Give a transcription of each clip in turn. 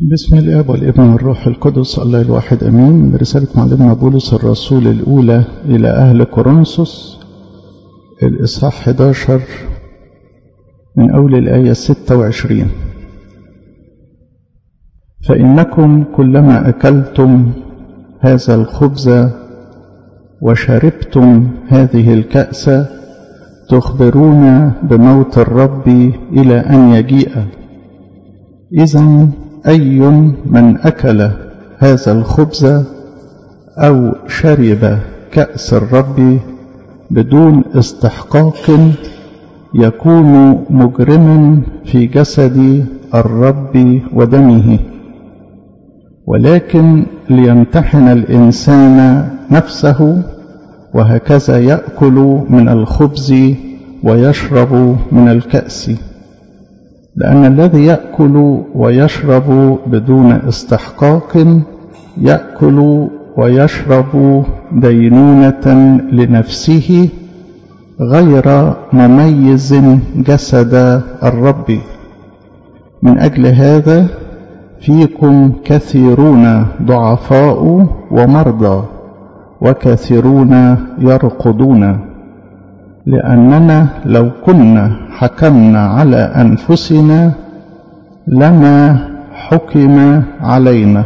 بسم الآب والابن والروح القدس الله الواحد أمين. من رسالة معلمنا بولس الرسول الأولى إلى أهل كورنثوس الإصحاح 11 من أول الآية 26. فإنكم كلما أكلتم هذا الخبز وشربتم هذه الكأس تخبرون بموت الرب إلى أن يجيء. إذن أي من أكل هذا الخبز أو شرب كأس الرب بدون استحقاق يكون مجرما في جسد الرب ودمه. ولكن ليمتحن الإنسان نفسه، وهكذا يأكل من الخبز ويشرب من الكأس. لأن الذي يأكل ويشرب بدون استحقاق يأكل ويشرب دينونة لنفسه غير مميز جسد الرب. من أجل هذا فيكم كثيرون ضعفاء ومرضى وكثيرون يرقدون. لأننا لو كنا حكمنا على أنفسنا لما حكم علينا،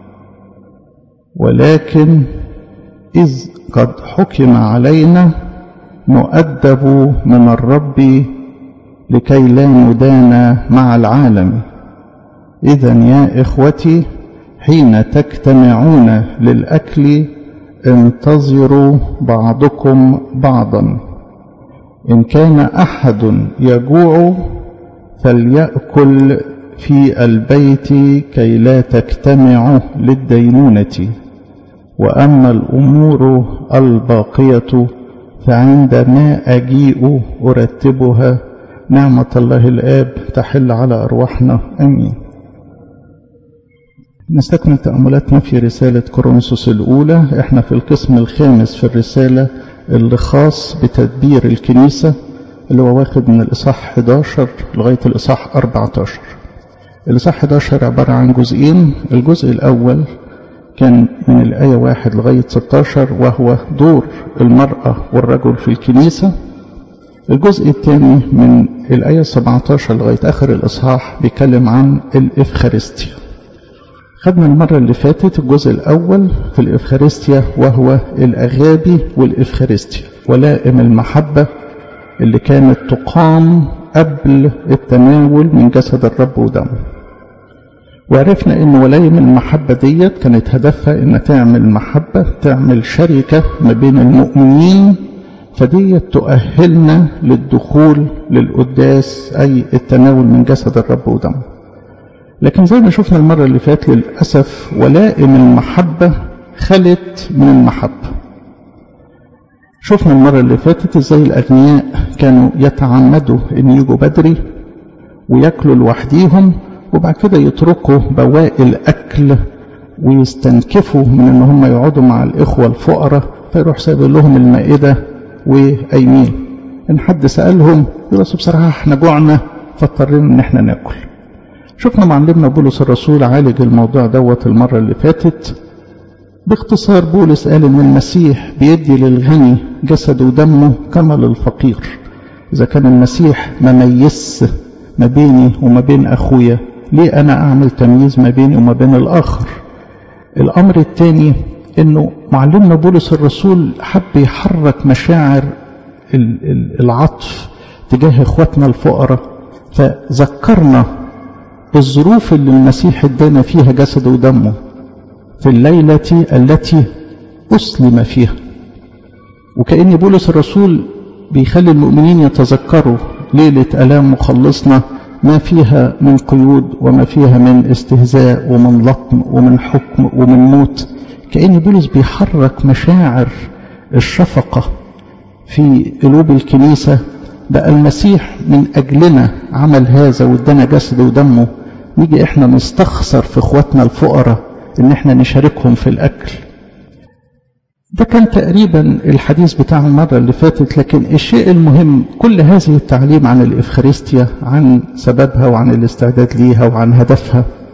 ولكن إذ قد حكم علينا نؤدب من الرب لكي لا ندان مع العالم. إذن يا إخوتي حين تجتمعون للأكل انتظروا بعضكم بعضا. إن كان أحد يجوع فليأكل في البيت كي لا تجتمعوا للدينونة. وأما الأمور الباقية فعندما أجيء أرتبها. نعمة الله الآب تحل على أرواحنا آمين. نستكمل تأملاتنا في رسالة كورنثوس الأولى. احنا في القسم الخامس في الرسالة اللي خاص بتدبير الكنيسة، اللي هو واخد من الإصحاح 11 لغاية الإصحاح 14. الإصحاح 11 عبارة عن جزئين. الجزء الأول كان من الآية 1 لغاية 16، وهو دور المرأة والرجل في الكنيسة. الجزء الثاني من الآية 17 لغاية آخر الإصحاح بيتكلم عن الإفخارستيا. خدنا المرة اللي فاتت الجزء الأول في الإفخارستيا، وهو الأغابي والإفخارستيا، ولائم المحبة اللي كانت تقام قبل التناول من جسد الرب ودمه. وعرفنا ان ولائم المحبة ديت كانت هدفها ان تعمل محبة، تعمل شركة ما بين المؤمنين، فديت تؤهلنا للدخول للقداس، أي التناول من جسد الرب ودمه. لكن زي ما شفنا المرة اللي فاتت للأسف ولائم المحبة خلت من المحبة. شفنا المرة اللي فاتت ازاي الأغنياء كانوا يتعمدوا ان يجوا بدري ويأكلوا لوحديهم، وبعد كده يتركوا بواقي الأكل ويستنكفوا من ان هم يقعدوا مع الإخوة الفقراء، فيروح سايب لهم المائدة وأيمين. ان حد سألهم يقولوا بصراحة احنا جوعنا فاضطرينا ان احنا ناكل. شفنا معلمنا بولس الرسول عالج الموضوع دوت المرة اللي فاتت. باختصار بولس قال ان المسيح بيدي للغني جسد ودمه كما للفقير. اذا كان المسيح مميز ما بيني وما بين اخويا، ليه انا اعمل تمييز ما بيني وما بين الاخر؟ الامر الثاني انه معلمنا بولس الرسول حب يحرك مشاعر العطف تجاه اخواتنا الفقراء، فذكرنا الظروف اللي المسيح ادانا فيها جسد ودمه في الليلة التي أسلم فيها. وكأن بولس الرسول بيخلي المؤمنين يتذكروا ليلة ألام مخلصنا، ما فيها من قيود وما فيها من استهزاء ومن لطم ومن حكم ومن موت. كأن بولس بيحرك مشاعر الشفقة في قلوب الكنيسة. بقى المسيح من أجلنا عمل هذا وادانا جسد ودمه، نيجي احنا نستخسر في اخواتنا الفقراء ان احنا نشاركهم في الاكل. ده كان تقريبا الحديث بتاع المرة اللي فاتت. لكن الشيء المهم كل هذه التعليم عن الإفخارستيا، عن سببها وعن الاستعداد ليها وعن هدفها،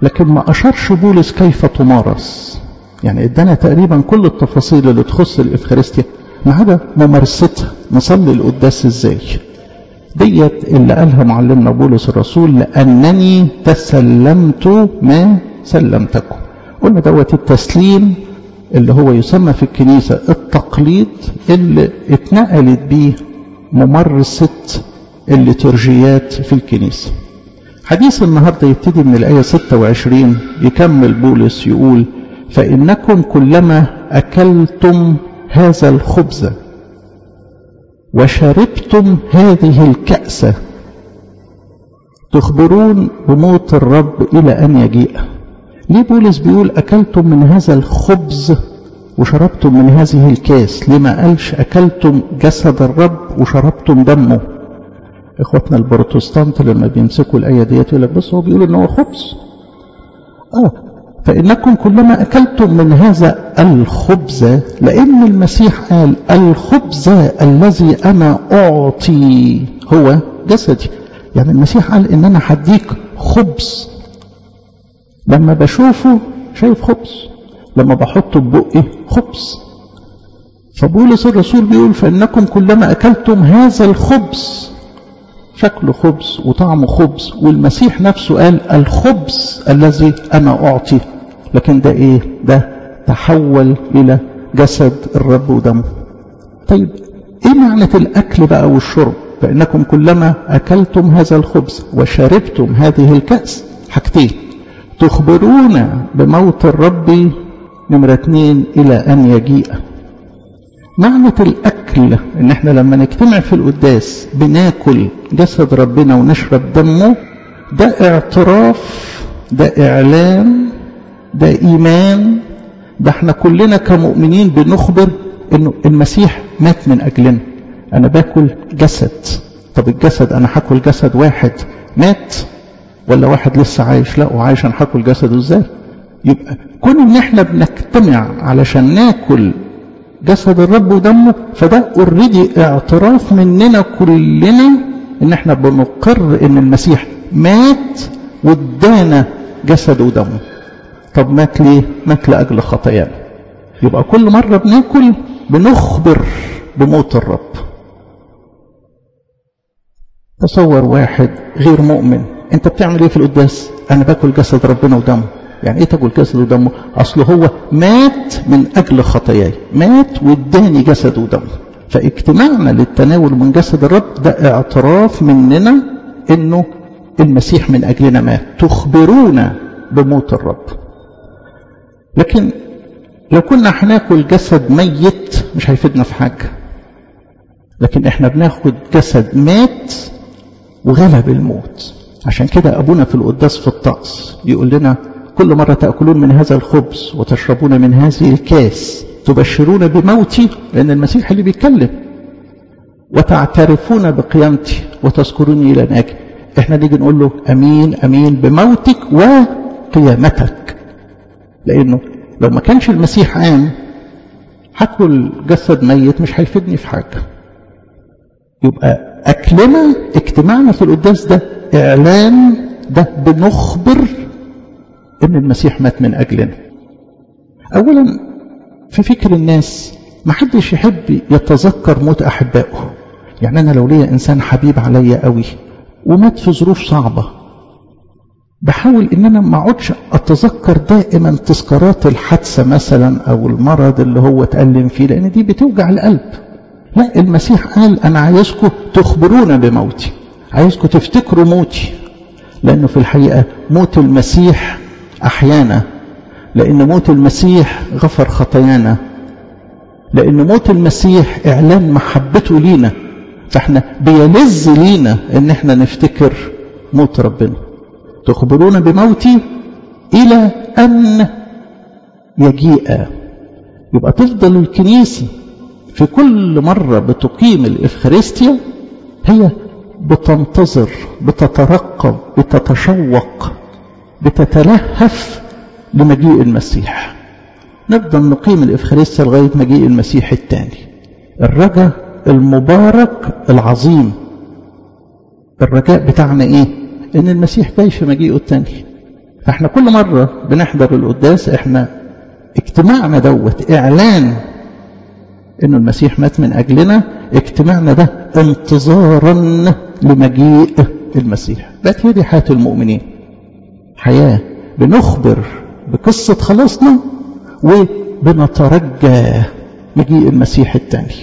لكن ما أشارش بولس كيف تمارس. يعني ادانا تقريبا كل التفاصيل اللي تخص الإفخارستيا ما عدا ممارستها، نصلي القداس ازاي. ديت اللي قالها معلمنا بولس الرسول: لأنني تسلمت ما سلمتكم. قلنا دوت التسليم اللي هو يسمى في الكنيسة التقليد، اللي اتنقلت بيه ممارسة الليتورجيات في الكنيسة. حديث النهاردة يبتدي من الآية 26، يكمل بولس يقول: فإنكم كلما أكلتم هذا الخبز وشربتم هذه الكأس تخبرون بموت الرب إلى أن يجيء. ليه بولس بيقول أكلتم من هذا الخبز وشربتم من هذه الكاس؟ ليه ما قالش أكلتم جسد الرب وشربتم دمه؟ إخواتنا البروتستانت لما بيمسكوا الآية ديت يقول لك بس هو بيقول إن هو خبز. فإنكم كلما أكلتم من هذا الخبز، لأن المسيح قال الخبز الذي أنا أعطي هو جسدي. يعني المسيح قال إن أنا هديك خبز، لما بشوفه شايف خبز، لما بحطه ببقي خبز. فبولس الرسول بيقول فإنكم كلما أكلتم هذا الخبز، شكله خبز وطعمه خبز، والمسيح نفسه قال الخبز الذي أنا أعطي. لكن ده إيه؟ ده تحول إلى جسد الرب ودمه. طيب إيه معنى الأكل بقى والشرب؟ فإنكم كلما أكلتم هذا الخبز وشربتم هذه الكأس، حاجتين: تخبرون بموت الرب، نمرة 2 إلى أن يجيء. معنى الأكل إن إحنا لما نجتمع في القداس بناكل جسد ربنا ونشرب دمه، ده اعتراف، ده إعلان، ده إيمان، ده إحنا كلنا كمؤمنين بنخبر إنه المسيح مات من أجلنا. أنا باكل جسد. طب الجسد أنا هاكل جسد واحد مات ولا واحد لسه عايش؟ لا وعايش، أنا هاكل جسده إزاي؟ يبقى كون إن إحنا بنجتمع علشان ناكل جسد الرب ودمه، فده اوريدي اعتراف مننا كلنا ان احنا بنقر ان المسيح مات وادانا جسد ودمه. طب مات ليه؟ مات لاجل خطايانا. يبقى كل مره بناكل بنخبر بموت الرب. تصور واحد غير مؤمن، انت بتعمل ايه في القداس؟ انا باكل جسد ربنا ودمه. يعني ايه تاكل جسد ودمه؟ اصله هو مات من اجل خطاياي، مات واداني جسد ودمه. فاجتماعنا للتناول من جسد الرب ده اعتراف مننا انه المسيح من اجلنا مات. تخبرونا بموت الرب. لكن لو كنا هناكل جسد ميت مش هيفيدنا في حاجه، لكن احنا بناخد جسد مات وغلب الموت. عشان كده ابونا في القداس في الطقس يقول لنا كل مرة تأكلون من هذا الخبز وتشربون من هذه الكاس تبشرون بموتي، لأن المسيح اللي بيتكلم، وتعترفون بقيامتي وتذكروني إلى أن آجي. احنا نيجي نقول له أمين أمين بموتك وقيامتك، لأنه لو ما كانش المسيح قام هاكل جسد ميت مش هيفيدني في حاجة. يبقى أكلنا اجتماعنا في القداس ده إعلان، ده بنخبر إن المسيح مات من أجلنا. أولا في فكر الناس ما حدش يحب يتذكر موت أحبائه. يعني أنا لو ليا إنسان حبيب عليا قوي ومات في ظروف صعبة، بحاول إن أنا ما اقعدش أتذكر دائما تذكارات الحادثة مثلا أو المرض اللي هو اتألم فيه، لأن دي بتوجع القلب. لا، المسيح قال أنا عايزكم تخبرونا بموتي، عايزكم تفتكروا موتي، لأنه في الحقيقة موت المسيح أحيانا، لأن موت المسيح غفر خطايانا، لأن موت المسيح إعلان محبته لينا. فإحنا بيلذ لينا إن إحنا نفتكر موت ربنا. تخبرون بموتي إلى أن يجيء. يبقى تفضل الكنيسة في كل مرة بتقيم الإفخارستيا هي بتنتظر، بتترقب، بتتشوق، بتتلهف لمجيء المسيح. نفضل نقيم الإفخارستيا لغاية مجيء المسيح الثاني. الرجاء المبارك العظيم. الرجاء بتاعنا إيه؟ إن المسيح جاي في مجيئه الثاني. فاحنا كل مرة بنحضر القداس احنا اجتماعنا دوت اعلان انه المسيح مات من اجلنا، اجتماعنا ده انتظارا لمجيء المسيح. بقت هي دي حياة المؤمنين، حياة بنخبر بقصة خلاصنا وبنترجى مجيء المسيح الثاني.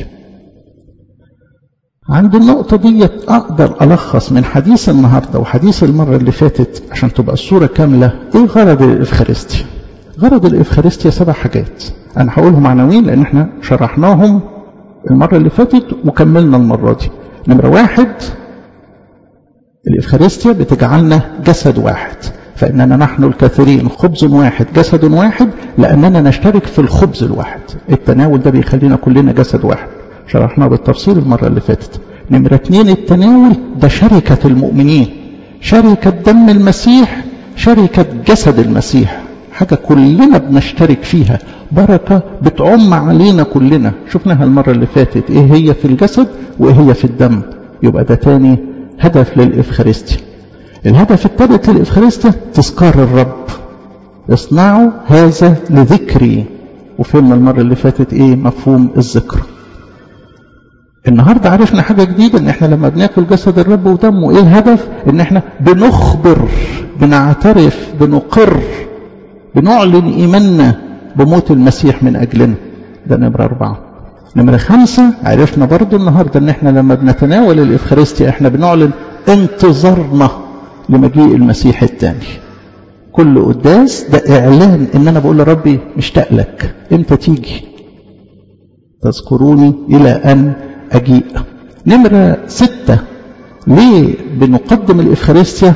عند النقطة دي أقدر ألخص من حديث النهاردة وحديث المرة اللي فاتت عشان تبقى الصورة كاملة. إيه غرض الإفخارستيا؟ غرض الإفخارستيا 7 حاجات، أنا هقولهم عناوين لأن احنا شرحناهم المرة اللي فاتت وكملنا المرة دي. نمرة 1، الإفخارستيا بتجعلنا جسد واحد، فإننا نحن الكثيرين خبز واحد جسد واحد لأننا نشترك في الخبز الواحد. التناول ده بيخلينا كلنا جسد واحد، شرحناه بالتفصيل المرة اللي فاتت. نمرة 2، التناول ده شركة المؤمنين، شركة دم المسيح، شركة جسد المسيح، حاجة كلنا بنشترك فيها، بركة بتعم علينا كلنا. شفناها المرة اللي فاتت ايه هي في الجسد وايه هي في الدم. يبقى ده تاني هدف للإفخارستيا. الهدف الثالث للإفخارستيا تذكار الرب، اصنعوا هذا لذكري. وفهمنا المرة اللي فاتت ايه مفهوم الذكر. النهاردة عرفنا حاجة جديدة، ان احنا لما بناكل جسد الرب ودمه ايه الهدف؟ ان احنا بنخبر، بنعترف، بنقر، بنعلن ايماننا بموت المسيح من اجلنا. ده نمرة 4. نمرة 5 عرفنا برضو النهاردة ان احنا لما بنتناول الإفخارستيا احنا بنعلن انتظارنا لمجيء المسيح الثاني. كل قداس ده اعلان ان انا بقول لربي مشتاق لك، امتى تيجي؟ تذكروني الى ان أجيء. نمرة 6، ليه بنقدم الإفخارستيا؟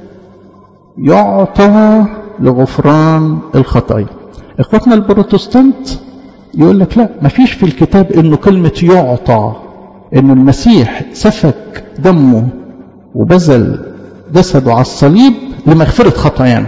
يعطى لغفران الخطايا. إخواتنا البروتستانت يقول لك لا، مفيش في الكتاب إنه كلمة يعطى، إنه المسيح سفك دمه وبذل جسده على الصليب لمغفرة خطايانا،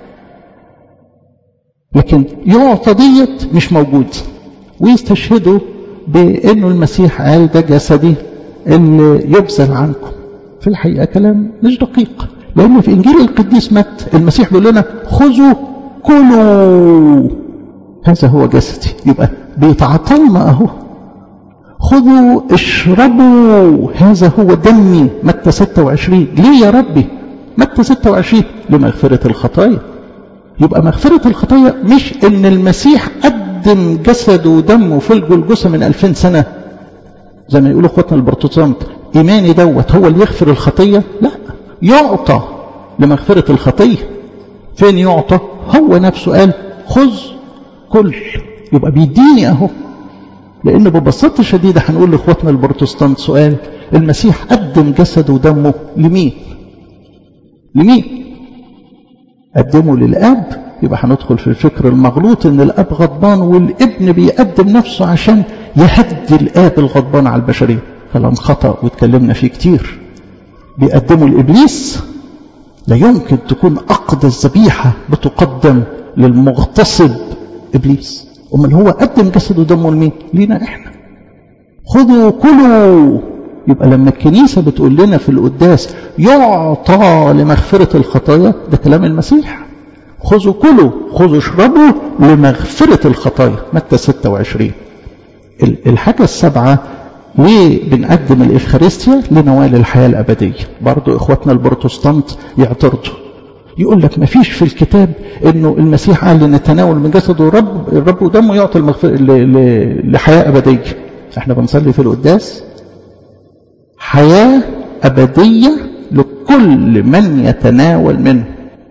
لكن يعطى ديت مش موجود. ويستشهدوا بأنه المسيح قال ده جسدي اللي يبذل عنكم. في الحقيقة كلام مش دقيق، لأنه في إنجيل القديس متى المسيح بيقول لنا خذوا كلوا هذا هو جسدي. يبقى بيتعطلنا أهو، خذوا اشربوا هذا هو دمي. متى 26. ليه يا ربي متى 26؟ لمغفرة الخطايا. يبقى مغفرة الخطايا مش ان المسيح قدم جسده ودمه في الجلجثة من 2000 سنة زي ما يقولوا اخواتنا البروتستانت ايماني دوت هو اللي يغفر الخطية. لا، يعطى لمغفرة الخطية. فين يعطى؟ هو نفسه قال خذ كل. يبقى بيديني اهو. لان ببساطة شديدة هنقول لاخواتنا البروتستانت سؤال، المسيح قدم جسده ودمه لمين؟ قدمه للاب. يبقى هندخل في الفكر المغلوط ان الاب غضبان والابن بيقدم نفسه عشان يهدي الاب الغضبان على البشريه. كلام خطا واتكلمنا فيه كتير. بيقدموا لابليس. لا يمكن تكون اقدس ذبيحه بتقدم للمغتصب ابليس. امال هو قدم جسده ودمه لمين؟ لينا احنا. خذوا كلوا. يبقى لما الكنيسه بتقول لنا في القداس يعطى لمغفره الخطايا، ده كلام المسيح. خذوا كلوا، خذوا اشربوا لمغفرة الخطايا. متى 26. الحاجة 7، ليه بنقدم الإفخارستيا؟ لنوال الحياة الأبدية. برضو إخواتنا البروتستانت يعترضوا، يقول لك ما فيش في الكتاب إنه المسيح قال لنتناول من جسده الرب ودمه يعطي لحياة أبدية. احنا بنصلي في القداس حياة أبدية لكل من يتناول منه.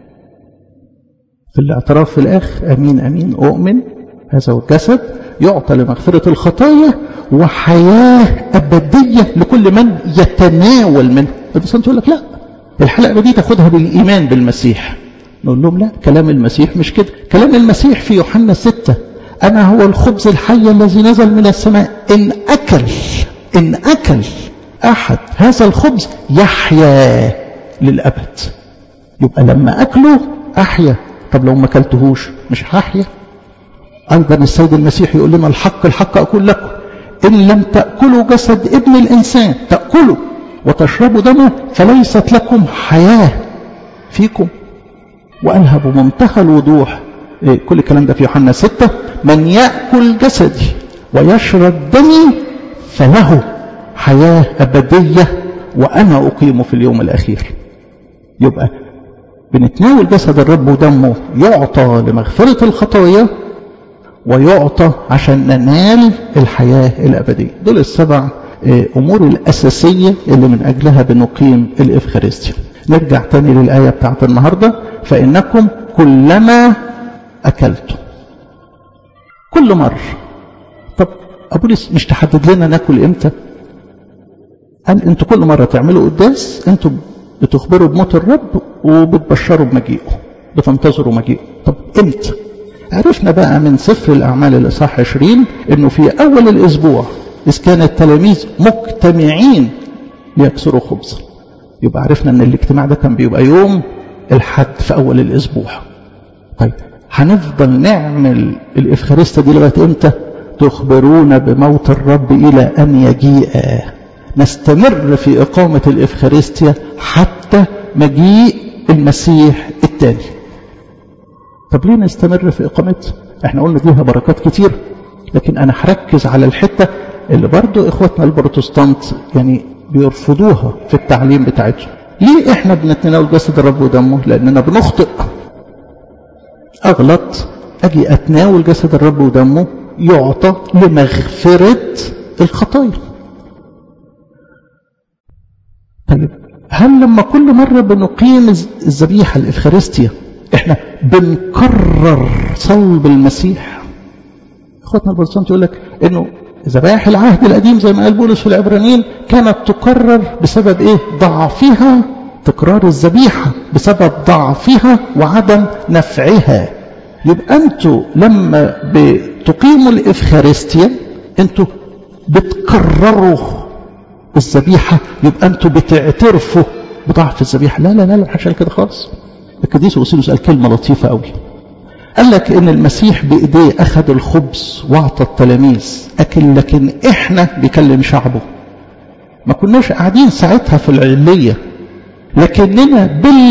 في الاعتراف في الآخر أمين أمين أؤمن هذا هو الجسد يعطى لمغفرة الخطايا وحياة أبدية لكل من يتناول منه. بس أنت تقول لك لا، الحلقة دي تاخدها بالإيمان بالمسيح. نقول لهم لا، كلام المسيح مش كده. كلام المسيح في يوحنا 6 أنا هو الخبز الحي الذي نزل من السماء، إن أكل أحد هذا الخبز يحيا للأبد. يبقى لما أكله أحيا. طب لو ما أكلتهوش مش هحيا. أيضا السيد المسيح يقول لنا الحق الحق أقول لكم إن لم تأكلوا جسد ابن الإنسان تأكلوا وتشربوا دمه فليست لكم حياة فيكم. وقالها بمنتهى الوضوح. كل الكلام ده في يوحنا 6: من يأكل جسدي ويشرب دمي فله حياة أبدية وأنا أقيمه في اليوم الأخير. يبقى بنتناول جسد الرب ودمه يعطى لمغفرة الخطايا ويعطى عشان ننال الحياة الأبدية. دول السبع أمور الأساسية اللي من أجلها بنقيم الإفخارستيا. نرجع تاني للآية بتاعت النهاردة: فإنكم كلما أكلتم. كل مرة. طب أبولس مش تحدد لنا ناكل إمتى؟ قال أنتوا كل مرة تعملوا قداس أنتوا بتخبروا بموت الرب وبتبشروا بمجيئه، بتنتظروا مجيئه. طب إمتى؟ عرفنا بقى من سفر الأعمال الإصحاح 20 إنه في أول الأسبوع إذ كان التلاميذ مجتمعين ليكسروا خبزا. يبقى عرفنا إن الاجتماع ده كان بيبقى يوم الحد في أول الأسبوع. طيب هنفضل نعمل الإفخارستيا دي لغاية إمتى؟ تخبرون بموت الرب إلى أن يجيء. نستمر في إقامة الإفخارستيا حتى مجيء المسيح الثاني. طب ليه نستمر في إقامتها؟ احنا قلنا ديها بركات كتير، لكن أنا هركز على الحتة اللي برضو إخواتنا البروتستانت يعني بيرفضوها في التعليم بتاعتهم. ليه احنا بنتناول جسد الرب ودمه؟ لأننا بنخطئ. أغلط أجي أتناول جسد الرب ودمه يعطى لمغفرة الخطايا. طيب هل لما كل مرة بنقيم الذبيحة الإفخارستيا احنا بنكرر صلب المسيح؟ اخواتنا البروتستانت يقول لك انه ذبائح العهد القديم زي ما قال بولس في العبرانيين كانت تكرر بسبب ايه؟ ضعفها. تكرار الذبيحة بسبب ضعفها وعدم نفعها. يبقى انتوا لما بتقيموا الإفخارستيا انتوا بتكرروا الذبيحة، يبقى انتوا بتعترفوا بضعف الذبيحة. لا لا لا لا، عشان كده خالص. القديس أوسيلوس قال كلمة لطيفة قوي، قال لك ان المسيح بايديه اخذ الخبز واعطى التلاميذ اكل، لكن احنا بيكلم شعبه ما كناش قاعدين ساعتها في العلية، لكننا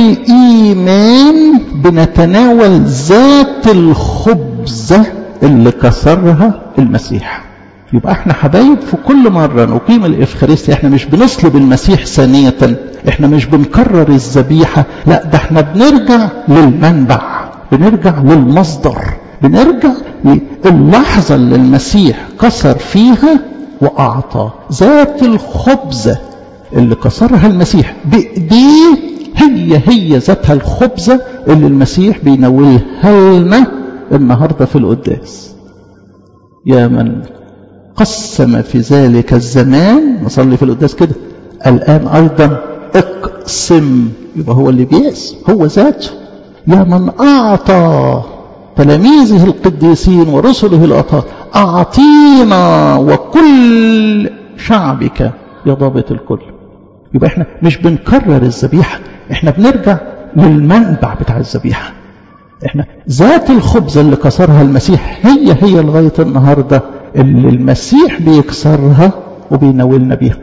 بالايمان بنتناول ذات الخبزة اللي كسرها المسيح. يبقى احنا حبايب في كل مرة نقيم الإفخارستيا احنا مش بنصلب المسيح ثانية، احنا مش بنكرر الذبيحة، لا ده احنا بنرجع للمنبع، بنرجع للمصدر، بنرجع للحظة اللي المسيح كسر فيها وأعطى. ذات الخبزة اللي كسرها المسيح بإيديه هي ذاتها الخبزة اللي المسيح بينولها لنا النهاردة في القداس. يا من قسم في ذلك الزمان، نصلي في القداس كده الآن أيضا اقسم، يبقى هو اللي بيقسم، هو ذاته. يا من أعطى تلاميذه القديسين ورسله الأطهار أعطينا وكل شعبك يا ضابط الكل. يبقى احنا مش بنكرر الذبيحة، احنا بنرجع للمنبع بتاع الذبيحة. احنا ذات الخبزة اللي كسرها المسيح هي لغاية النهاردة اللي المسيح بيكسرها وبيناولنا بيها.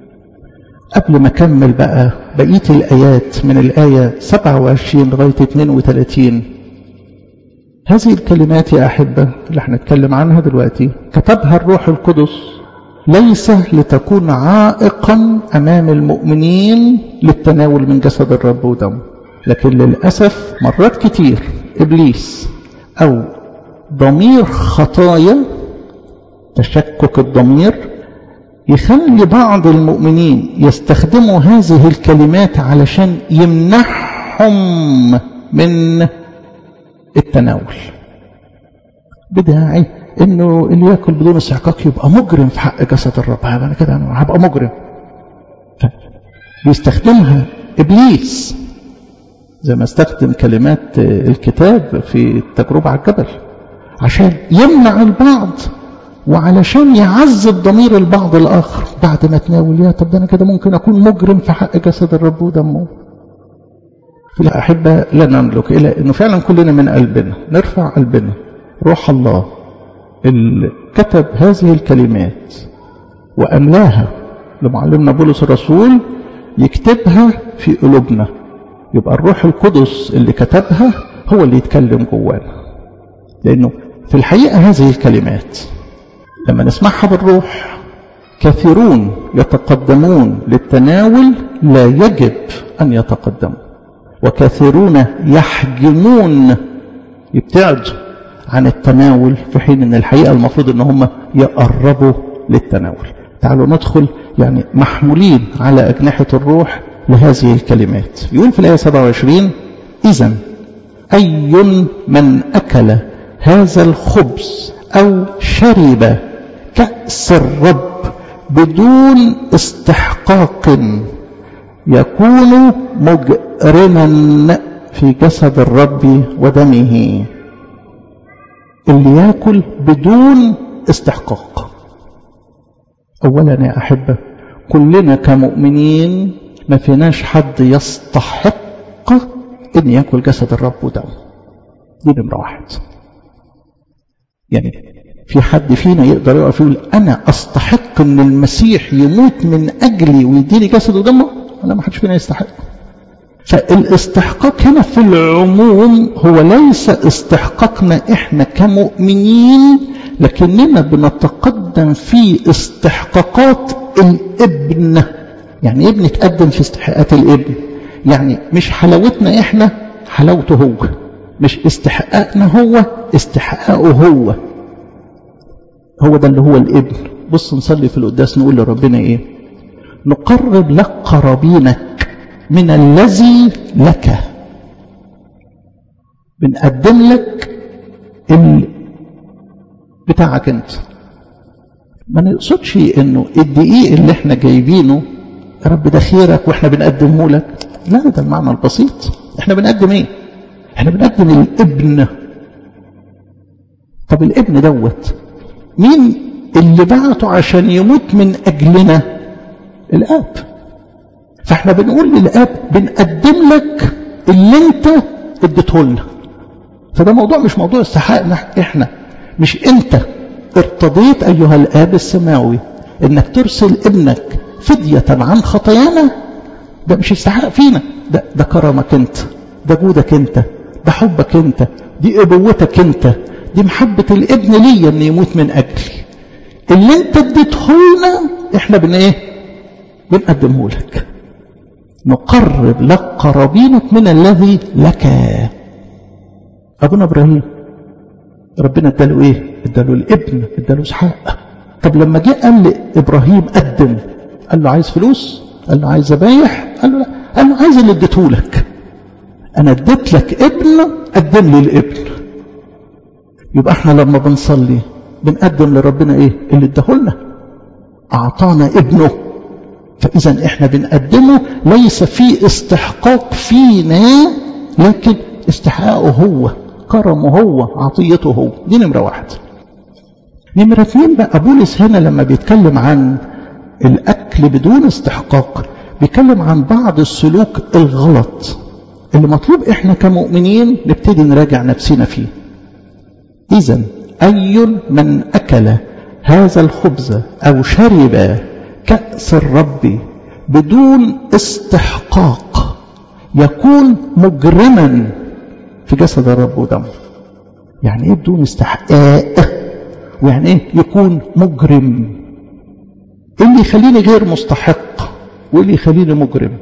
قبل ما أكمل بقى بقية الآيات من الآية 27 لغاية 32، هذه الكلمات يا أحبة اللي احنا نتكلم عنها دلوقتي كتبها الروح القدس ليس لتكون عائقا أمام المؤمنين للتناول من جسد الرب ودمه، لكن للأسف مرات كتير إبليس أو ضمير خطايا، تشكك الضمير، يخلي بعض المؤمنين يستخدموا هذه الكلمات علشان يمنعهم من التناول، بداعي انه اللي ياكل بدون استحقاق يبقى مجرم في حق جسد الرب. انا كده انا هبقى مجرم. بيستخدمها ابليس زي ما استخدم كلمات الكتاب في التجربة على الجبل عشان يمنع البعض وعلشان يعذب ضمير البعض الآخر بعد ما تناول. يا طب ده أنا كده ممكن أكون مجرم في حق جسد الرب ودمه. فلا أحبة لا نملك إلا أنه فعلا كلنا من قلبنا نرفع قلبنا. روح الله اللي كتب هذه الكلمات وأملاها لمعلمنا بولس الرسول يكتبها في قلوبنا يبقى الروح القدس اللي كتبها هو اللي يتكلم جوانا. لأنه في الحقيقة هذه الكلمات لما نسمعها بالروح، كثيرون يتقدمون للتناول لا يجب أن يتقدموا، وكثيرون يحجمون يبتعدوا عن التناول، في حين ان الحقيقة المفروض ان هم يقربوا للتناول. تعالوا ندخل يعني محمولين على أجنحة الروح لهذه الكلمات. يقول في الآية 27: إذن أي من أكل هذا الخبز أو شرب كأس الرب بدون استحقاق يكون مجرما في جسد الرب ودمه. اللي يأكل بدون استحقاق. أولا يا أحبة، كلنا كمؤمنين ما فيناش حد يستحق أن يأكل جسد الرب ودمه. دي نمرة واحد. يعني في حد فينا يقدر يقف يقول أنا أستحق أن المسيح يموت من أجلي ويديني جسد ودمه؟ لا، ما حدش فينا يستحق. فالاستحقاق هنا في العموم هو ليس استحقاقنا إحنا كمؤمنين، لكننا بنتقدم في استحقاقات الابن. يعني ابن تقدم في استحقاقات الابن، يعني مش حلاوتنا إحنا، حلاوته هو، مش استحقاقنا هو، استحقاقه هو. هو ده اللي هو الابن. بص نصلي في القداس نقول لربنا ايه؟ نقرب لك قرابينك من الذي لك. بنقدم لك بتاعك انت. ما نقصدش انه الدقيق اللي احنا جايبينه يا رب ده خيرك واحنا بنقدمه لك، لا، ده المعنى البسيط. احنا بنقدم ايه؟ احنا بنقدم الابن. طب الابن دوت مين اللي بعته عشان يموت من اجلنا؟ الاب. فاحنا بنقول للاب بنقدم لك اللي انت اديته لنا. فده موضوع مش موضوع استحقاقنا احنا. مش انت ارتضيت ايها الاب السماوي انك ترسل ابنك فدية عن خطايانا؟ ده مش استحقاق فينا، ده كرمك انت، ده جودك انت، ده حبك انت، دي ابوتك انت، دي محبة الابن ليا ان يموت من اجلي. اللي انت اديته لنا احنا بنقدمه لك. نقرب لك قرابينك من الذي لك. ابونا ابراهيم ربنا اداله ايه؟ اداله الابن، اداله اسحاق. طب لما جه قال لابراهيم قدم، قال له عايز فلوس؟ قال له عايز ذبايح؟ قال له لا، قال له عايز اللي اديته لك. انا اديت لك ابن، قدم لي الابن. يبقى احنا لما بنصلي بنقدم لربنا ايه؟ اللي اداهولنا، اعطانا ابنه. فاذا احنا بنقدمه ليس في استحقاق فينا، لكن استحقاقه هو، كرمه هو، عطيته هو. دي نمرة واحد. نمرة اثنين بقى، بولس هنا لما بيتكلم عن الاكل بدون استحقاق بيتكلم عن بعض السلوك الغلط اللي مطلوب احنا كمؤمنين نبتدي نراجع نفسنا فيه. إذن أي من أكل هذا الخبز أو شرب كأس الرب بدون استحقاق يكون مجرما في جسد الرب ودمه. يعني ايه بدون استحقاق؟ ويعني ايه يكون مجرم؟ ايه اللي يخليني غير مستحق وايه اللي يخليني مجرم؟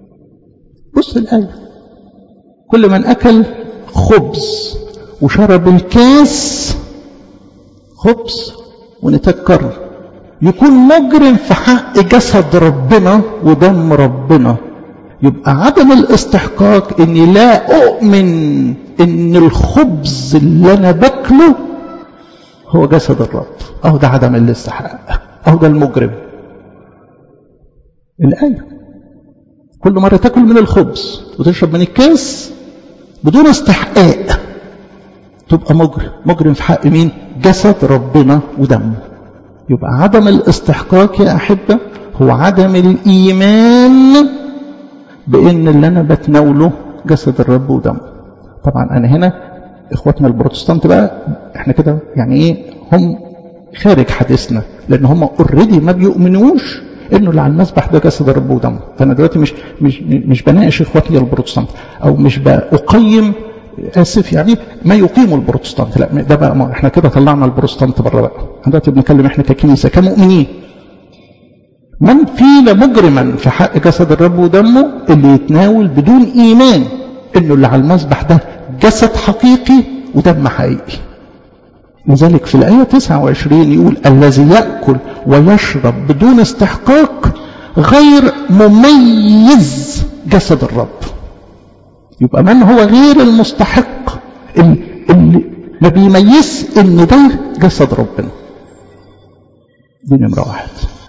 بص الآية: كل من أكل خبز وشرب الكاس، خبز ونتذكر، يكون مجرم في حق جسد ربنا ودم ربنا. يبقى عدم الاستحقاق اني لا اؤمن ان الخبز اللي انا باكله هو جسد الرب، اهو ده عدم الاستحقاق، اهو ده المجرم. الآية: كل مرة تاكل من الخبز وتشرب من الكاس بدون استحقاق تبقى مجرم في حق مين؟ جسد ربنا ودمه. يبقى عدم الاستحقاق يا أحبة هو عدم الإيمان بأن اللي أنا بتناوله جسد الرب ودمه. طبعا أنا هنا إخواتنا البروتستانت بقى إحنا كده يعني إيه، هم خارج حديثنا، لأن هم اوريدي ما بيؤمنوش انه اللي على المذبح ده جسد الرب ودمه. فانا دلوقتي مش بناقش اخواتي البروتستانت، او مش بقيم، اسف يعني، ما يقيم البروتستانت، لا ده بقى احنا كده طلعنا البروتستانت بره بقى. احنا دلوقتي بنتكلم احنا ككنيسه كمؤمنين. من فينا مجرما في حق جسد الرب ودمه؟ اللي يتناول بدون ايمان انه اللي على المذبح ده جسد حقيقي ودم حقيقي. لذلك في الآية 29 يقول الذي يأكل ويشرب بدون استحقاق غير مميز جسد الرب. يبقى من هو غير المستحق اللي ما بيميز ان ده جسد ربنا. دي نمرة واحد.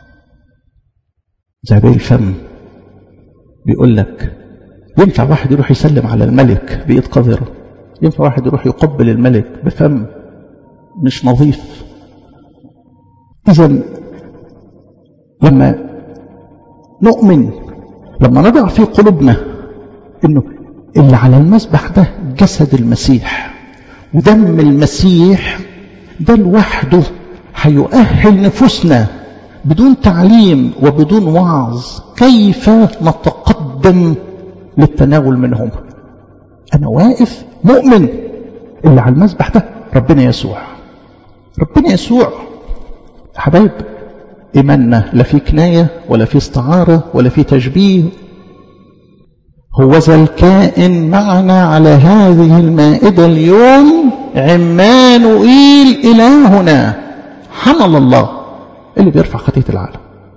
زي الفم بيقول لك ينفع واحد يروح يسلم على الملك بإيد قذرة؟ ينفع واحد يروح يقبل الملك بفم مش نظيف؟ إذا لما نؤمن، لما نضع في قلوبنا إنه اللي على المذبح ده جسد المسيح ودم المسيح، ده لوحده هيؤهل نفوسنا بدون تعليم وبدون وعظ كيف نتقدم للتناول منهم. أنا واقف مؤمن اللي على المذبح ده ربنا يسوع. ربنا يسوع حبايب، إيماننا لا في كناية ولا في استعارة ولا في تشبيه. هو ذا الكائن معنا على هذه المائدة اليوم، عمانوئيل إلهنا، حمل الله اللي بيرفع خطية العالم.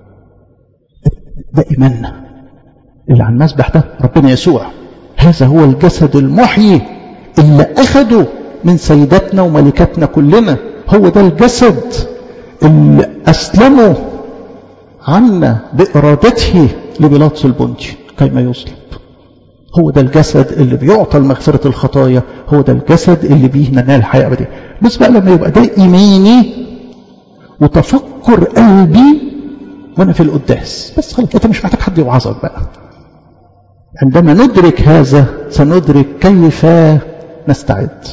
ده إيماننا اللي على المذبح ده ربنا يسوع. هذا هو الجسد المحيي اللي أخده من سيداتنا وملكاتنا كلنا. هو ده الجسد اللي أسلمه عنا بإرادته لبيلاطس البنطي كيما يصلب. هو ده الجسد اللي بيعطى المغفرة الخطايا. هو ده الجسد اللي بيه ننال الحياة أبدية. بس بقى لما يبقى ده إيماني وتفكر قلبي وأنا في القداس، بس خلاص أنت مش محتاج حد يوعظك بقى. عندما ندرك هذا سندرك كيف نستعد.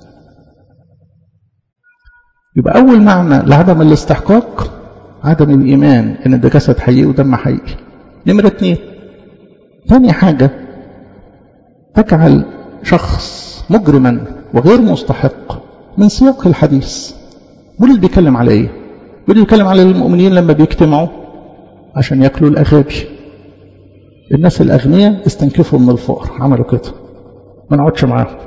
يبقى أول معنى لعدم الاستحقاق عدم الإيمان إن ده جسد حقيقي ودم حقيقي. نمرة 2، ثاني حاجة تجعل شخص مجرما وغير مستحق من سياق الحديث. بولس بيتكلم على إيه؟ بولس بيتكلم على المؤمنين لما بيجتمعوا عشان يأكلوا الأغابي. الناس الأغنياء استنكفوا من الفقر، عملوا كده، ما نقعدش معاهم.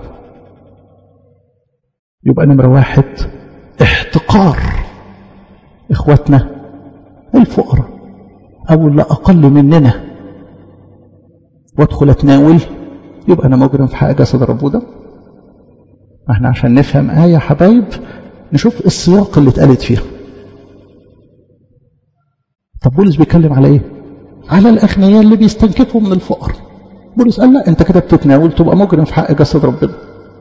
يبقى نمرة 1 احتقار إخواتنا الفقراء أو اللي أقل مننا وادخل أتناول، يبقى أنا مجرم في حق جسد الرب ده. احنا عشان نفهم آية حبايب نشوف السياق اللي اتقالت فيها. طب بولس بيتكلم على ايه؟ على الأغنياء اللي بيستنكفوا من الفقر. بولس قال لا، انت كده بتتناول تبقى مجرم في حق جسد ربنا.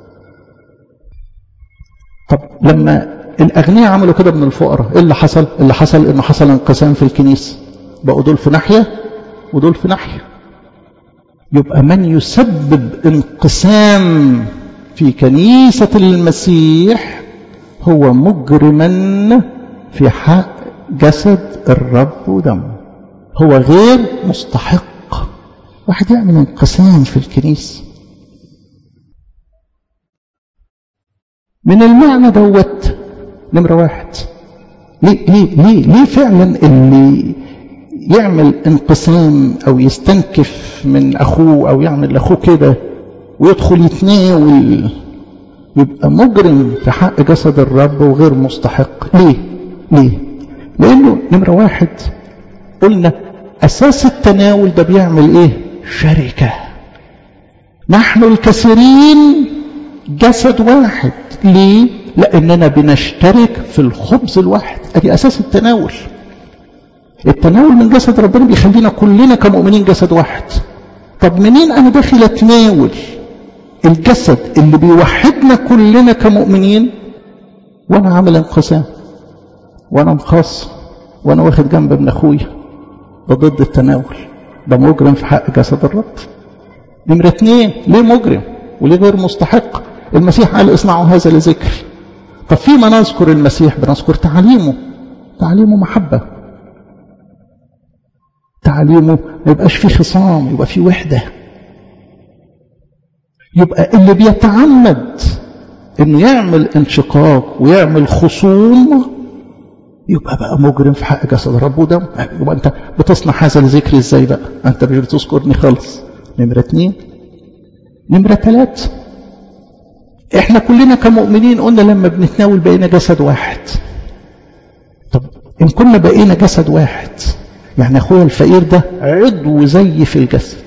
طب لما الأغنياء عملوا كده من الفقراء، ايه اللي حصل؟ اللي حصل انه حصل انقسام في الكنيسة، بقوا دول في ناحية ودول في ناحية. يبقى من يسبب انقسام في كنيسة المسيح هو مجرما في حق جسد الرب ودمه. هو غير مستحق واحد يعمل انقسام في الكنيسة. من المعنى دوت نمرة 1، ليه فعلا اللي يعمل انقسام او يستنكف من اخوه او يعمل لاخوه كده ويدخل يتناول يبقى مجرم في حق جسد الرب وغير مستحق؟ ليه؟ لانه نمرة 1 قلنا اساس التناول ده بيعمل ايه؟ شركة. نحن الكثيرين جسد واحد. ليه؟ لاننا بنشترك في الخبز الواحد. ادي اساس التناول. التناول من جسد ربنا بيخلينا كلنا كمؤمنين جسد واحد. طب منين انا داخل اتناول الجسد اللي بيوحدنا كلنا كمؤمنين وانا عامل انقسام وانا مخاص وانا واخد جنب ابن اخويا؟ ده ضد التناول، ده مجرم في حق جسد الرب. نمرة 2، ليه مجرم وليه غير مستحق؟ المسيح قال اصنعوا هذا لذكر. طب فيما نذكر المسيح بنذكر تعليمه محبة. تعاليمه ما يبقاش فيه خصام، يبقى فيه وحدة. يبقى اللي بيتعمد انه يعمل انشقاق ويعمل خصوم يبقى بقى مجرم في حق جسد الرب ودم. يبقى انت بتصنع هذا الذكر ازاي بقى؟ انت مش بتذكرني خالص. نمرة 2. نمرة 3، احنا كلنا كمؤمنين قلنا لما بنتناول بقينا جسد واحد. طب ان كنا بقينا جسد واحد، يعني اخويا الفقير ده عضو زي في الجسد،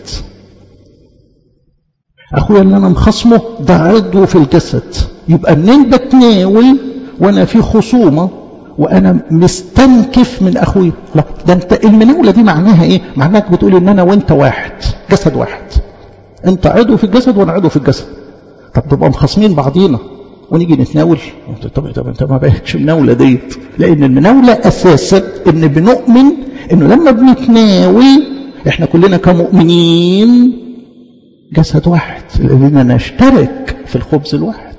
اخويا اللي انا مخصمه ده عضو في الجسد. يبقى منين بتناول وانا في خصومه وانا مستنكف من اخويا؟ لا، ده انت المناوله دي معناها ايه؟ معناك بتقول ان انا وانت واحد، جسد واحد، انت عضو في الجسد وانا عضو في الجسد. طب تبقى مخاصمين بعضينا ونيجي نتناول؟ طب انت ما بقتش مناوله ديت، لان المناوله اساسا ان بنؤمن انه لما بنتناول احنا كلنا كمؤمنين جسد واحد، لاننا نشترك في الخبز الواحد.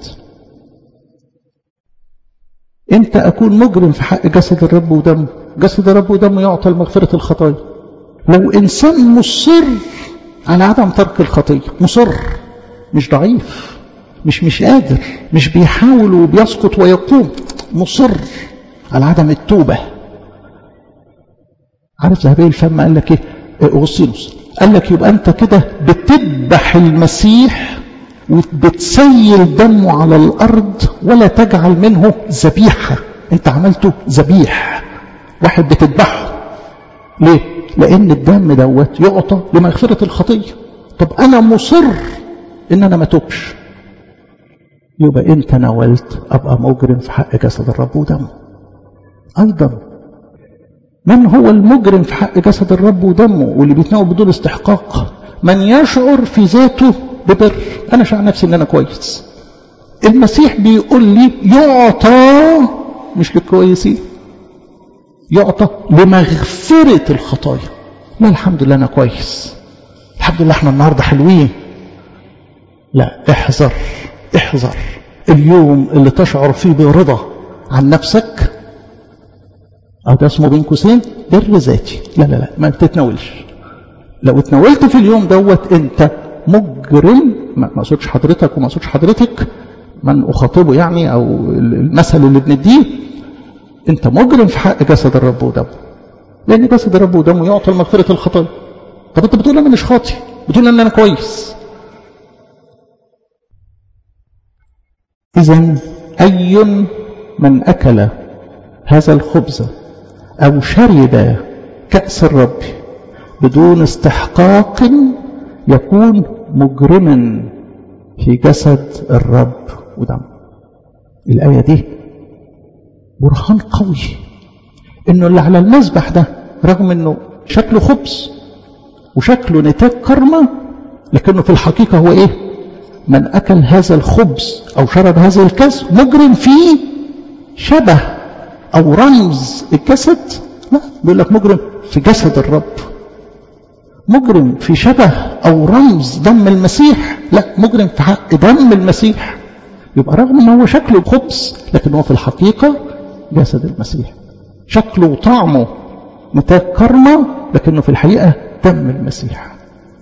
امتى اكون مجرم في حق جسد الرب ودمه؟ جسد الرب ودمه يعطى لمغفرة الخطايا. لو انسان مصر على عدم ترك الخطية، مصر، مش ضعيف، مش قادر، مش بيحاول وبيسقط ويقوم، مصر على عدم التوبة. عارف ذهبي الفم قال لك ايه؟ أغسطينوس قال لك يبقى انت كده بتذبح المسيح وبتسيل دمه على الأرض ولا تجعل منه ذبيحة. انت عملته ذبيح، واحد بتذبحه. ليه؟ لأن الدم دوت يعطى لمغفرة الخطية. طب أنا مصر إن أنا ما توبش، يبقى إن تناولت أبقى مجرم في حق جسد الرب ودمه. أيضا من هو المجرم في حق جسد الرب ودمه واللي بيتناول بدون استحقاق؟ من يشعر في ذاته ببر. أنا شعر نفسي إن أنا كويس. المسيح بيقول لي يعطى مش للكويسين، يعطى لمغفرة الخطايا. لا الحمد لله أنا كويس، الحمد لله احنا النهاردة حلوين. لا، احذر احذر. اليوم اللي تشعر فيه برضا عن نفسك، أو ده اسمه بين قوسين بر ذاتي. لا لا لا، ما تتناولش. لو اتناولت في اليوم دوت انت مجرم. ما اقصدش حضرتك وما اقصدش حضرتك، من اخاطبه يعني، او المثل اللي بنديه، انت مجرم في حق جسد الرب ودمه، لان جسد الرب ودمه يعطى لمغفرة الخطايا. طب انت بتقول انا مش خاطي، بتقول ان انا كويس. اذا اي من اكل هذا الخبز او شرب كأس الرب بدون استحقاق يكون مجرما في جسد الرب ودمه. الآية دي برهان قوي انه اللي على المذبح ده رغم انه شكله خبز وشكله نتاج كرمة، لكنه في الحقيقة هو ايه؟ من اكل هذا الخبز او شرب هذا الكاس مجرم فيه شبه او رمز الجسد. لا، بيقول لك مجرم في جسد الرب، مجرم في شبه او رمز دم المسيح. لا، مجرم في حق دم المسيح. يبقى رغم ان هو شكله خبز لكن هو في الحقيقة جسد المسيح. شكله وطعمه نتاج كرمة لكنه في الحقيقة دم المسيح.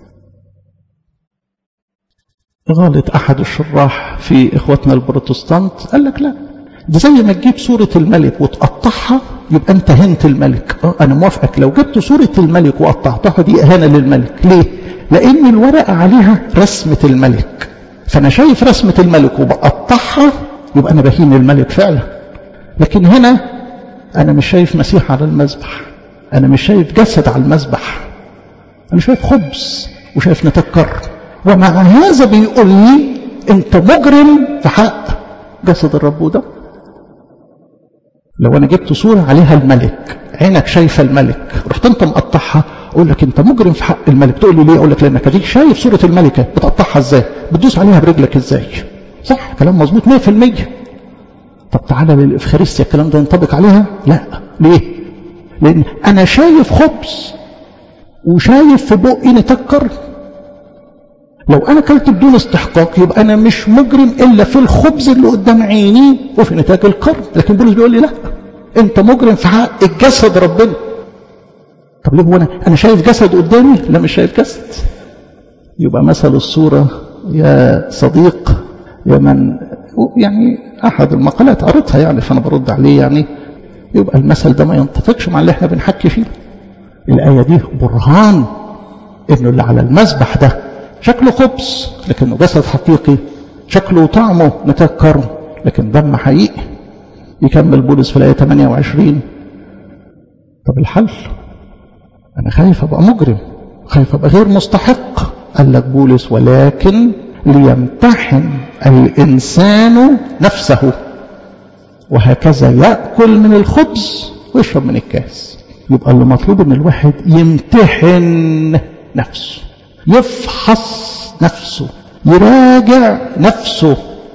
غلط احد الشراح في اخواتنا البروتستانت، قال لك لا، ده زي ما تجيب صورة الملك وتقطعها يبقى انت هنت الملك. انا موافقك، لو جبت صورة الملك وقطعتها دي اهانة للملك. ليه؟ لان الورقة عليها رسمة الملك، فانا شايف رسمة الملك وبقطعها يبقى انا بهين الملك فعلا. لكن هنا انا مش شايف مسيح على المذبح، انا مش شايف جسد على المذبح، انا شايف خبز وشايف نتاج كرم. ومع هذا بيقول لي انت مجرم في حق جسد الرب وده. لو انا جبت صورة عليها الملك، عينك شايفة الملك، رحت انت مقطعها، اقول لك انت مجرم في حق الملك. تقول لي ليه؟ اقول لك لانك ديك شايف صورة الملكة بتقطعها ازاي، بتدوس عليها برجلك ازاي. صح، كلام مظبوط 100%. طب تعالى للإفخارستيا، الكلام ده ينطبق عليها؟ لا. ليه؟ لان انا شايف خبز وشايف في بقي نتاج كرم. لو انا اكلت بدون استحقاق يبقى انا مش مجرم الا في الخبز اللي قدام عيني وفي نتاج الكرم. لكن بولس بيقول لي لا، انت مجرم في حق الجسد ربنا. طب ليه هو أنا شايف جسد قدامي؟ لا مش شايف جسد. يبقى مثل الصورة يا صديق، يا من يعني أحد المقالات قريتها يعني فأنا برد عليه يعني، يبقى المثل ده ما ينطبقش مع اللي احنا بنحكي فيه. الآية دي برهان إنه اللي على المذبح ده شكله خبز لكنه جسد حقيقي، شكله وطعمه نتاج كرم لكن دم حقيقي. يكمل بولس في الآية 28. طب الحل؟ أنا خايف أبقى مجرم، خايف أبقى غير مستحق. قال لك بولس ولكن ليمتحن الإنسان نفسه وهكذا يأكل من الخبز ويشرب من الكاس. يبقى اللي مطلوب ان الواحد يمتحن نفسه، يفحص نفسه، يراجع نفسه،